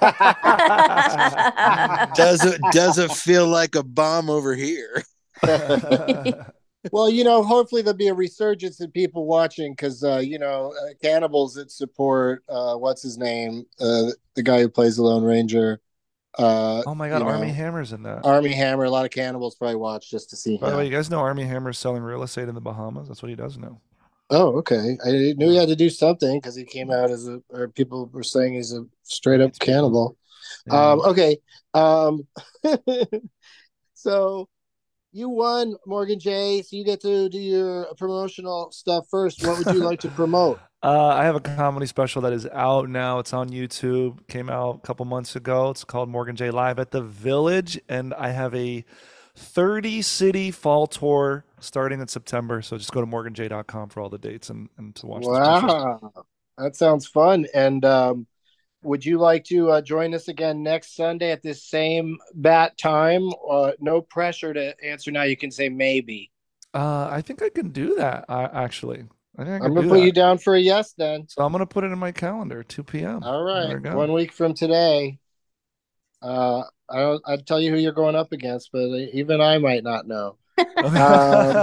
does it does it feel like a bomb over here? Well, you know, hopefully there'll be a resurgence in people watching because, uh, you know, uh, cannibals that support, uh, what's his name? Uh, the guy who plays the Lone Ranger. Uh, Oh my God, you know, Army Hammer's in that. Army Hammer. A lot of cannibals probably watch just to see By the way, him. you guys know Army Hammer's selling real estate in the Bahamas? That's what he does now. Oh, okay. I knew he had to do something because he came out as a, or people were saying he's a straight up cannibal. Yeah. Um, okay. Um, so you won, Morgan J. So you get to do your promotional stuff first. What would you like to promote? Uh, I have a comedy special that is out now. It's on YouTube. Came out a couple months ago. It's called Morgan J Live at the Village, and I have a thirty city fall tour starting in September. So just go to morgan j dot com for all the dates and, and to watch the special. Wow, that sounds fun. And um, would you like to uh, join us again next Sunday at this same bat time? Uh, no pressure to answer now. You can say maybe. Uh, I think I can do that. Uh, actually, I think I can I'm gonna do put that. you down for a yes then. So I'm gonna put it in my calendar, two p.m. All There right, we go. one week from today. Uh, I don't, I'd tell you who you're going up against, but even I might not know. Um,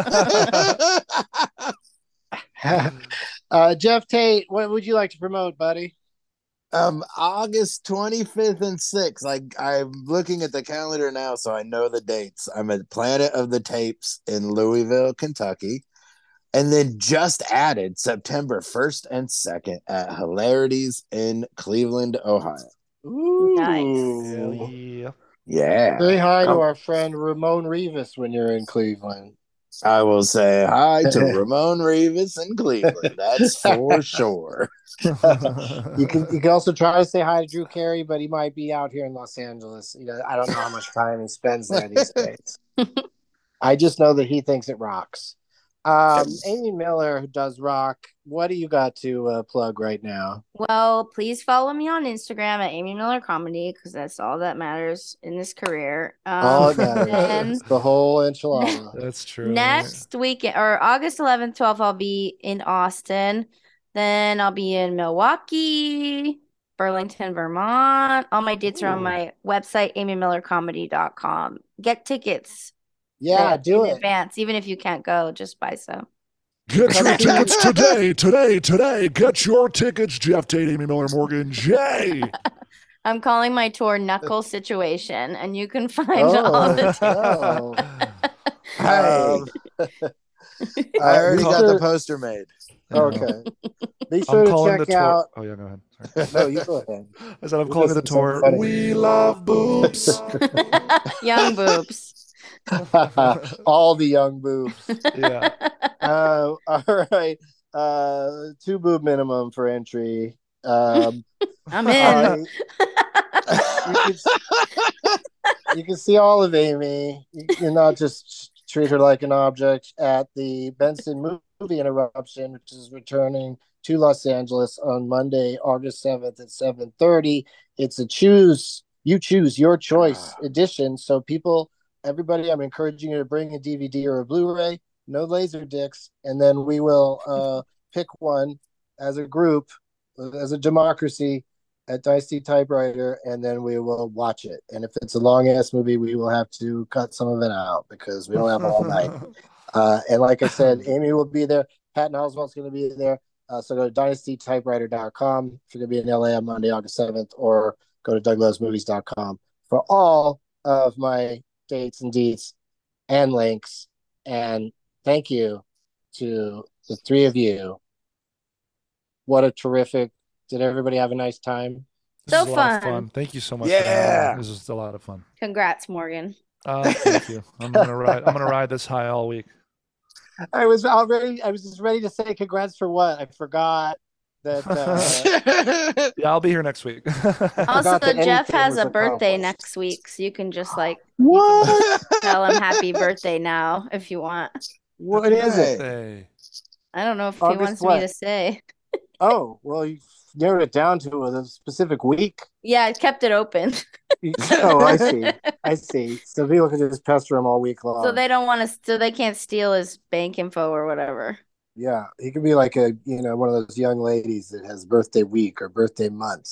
uh, Jeff Tate, what would you like to promote, buddy? Um, August twenty-fifth and sixth. Like I'm looking at the calendar now, so I know the dates. I'm at Planet of the Tapes in Louisville, Kentucky, and then just added September first and second at Hilarities in Cleveland, Ohio. Ooh. Hell yeah. Yeah. Say hi to Come- our friend Ramon Rivas when you're in Cleveland. I will say hi to Ramon Rivas in Cleveland. That's for sure. You can you can also try to say hi to Drew Carey, but he might be out here in Los Angeles. You know, I don't know how much time he spends there these days. I just know that he thinks it rocks. Um, Amy Miller, who does rock, what do you got to uh, plug right now? Well, please follow me on Instagram at Amy Miller Comedy because that's all that matters in this career. Um, All it matters. then It's the whole enchilada. That's true. next weekend or August eleventh, twelfth, I'll be in Austin. Then I'll be in Milwaukee. Burlington, Vermont. All my dates are on my website, amy miller comedy dot com. Get tickets. Yeah, do in it. advance. Even if you can't go, just buy some. Get your tickets today, today, today. Get your tickets, Jeff Tate, Amy Miller, Morgan J. I'm calling my tour Knuckle Situation, and you can find all the tickets. Oh. Um, I already got the poster made. Okay. Be I'm sure to calling check the tour- out. Oh, yeah, go ahead. Sorry. No, you go ahead. I said I'm You're calling the listening to tour. somebody. We love boobs. Young boobs. All the young boobs. Yeah. Uh, all right. Uh, two boob minimum for entry. Um, I'm in. I- you, can, you can see all of Amy. You can not just treat her like an object at the Benson Movie Interruption, which is returning to Los Angeles on Monday, August seventh at seven thirty. It's a choose, you choose your choice edition. So people, everybody, I'm encouraging you to bring a D V D or a Blu-ray, no laser discs, and then we will uh, pick one as a group, as a democracy at Dynasty Typewriter, and then we will watch it. And if it's a long-ass movie, we will have to cut some of it out because we don't have all night. Uh, and like I said, Amy will be there. Patton Oswalt's going to be there. Uh, so go to dynasty typewriter dot com if you're going to be in L A on Monday, August seventh, or go to doug loves movies dot com for all of my dates and deets and links. And thank you to the three of you. What a terrific, did everybody have a nice time? This So is a lot of fun. fun. Thank you so much. Yeah. For having me. This is a lot of fun. Congrats, Morgan. Uh, thank you. I'm gonna ride. I'm gonna ride this high all week. I was already, I was just ready to say congrats for what? I forgot that. Uh, Yeah, I'll be here next week. Also, that Jeff anything has was a birthday accomplished. next week, so you can just like you can tell him happy birthday now if you want. What is it? Hey. I don't know if August he wants what? me to say. Oh, well, you narrowed it down to a specific week. Yeah, I kept it open. Oh, I see. I see. So people can just pester him all week long. So they don't want to, so they can't steal his bank info or whatever. Yeah, he could be like a, you know, one of those young ladies that has birthday week or birthday month.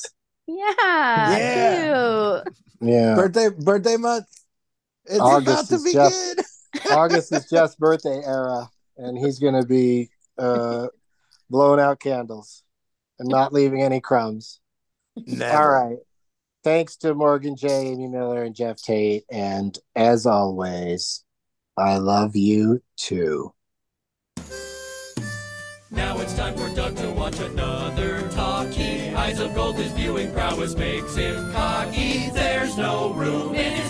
Yeah, Yeah. cute. Yeah. Birthday birthday month. It's August about to is Jeff- begin. August is Jeff's birthday era, and he's going to be uh, blowing out candles and not leaving any crumbs. Never. All right. Thanks to Morgan J, Amy Miller, and Jeff Tate. And as always, I love you too. Now it's time for Doug to watch another talkie. Eyes of gold, his viewing prowess makes him cocky. There's no room in his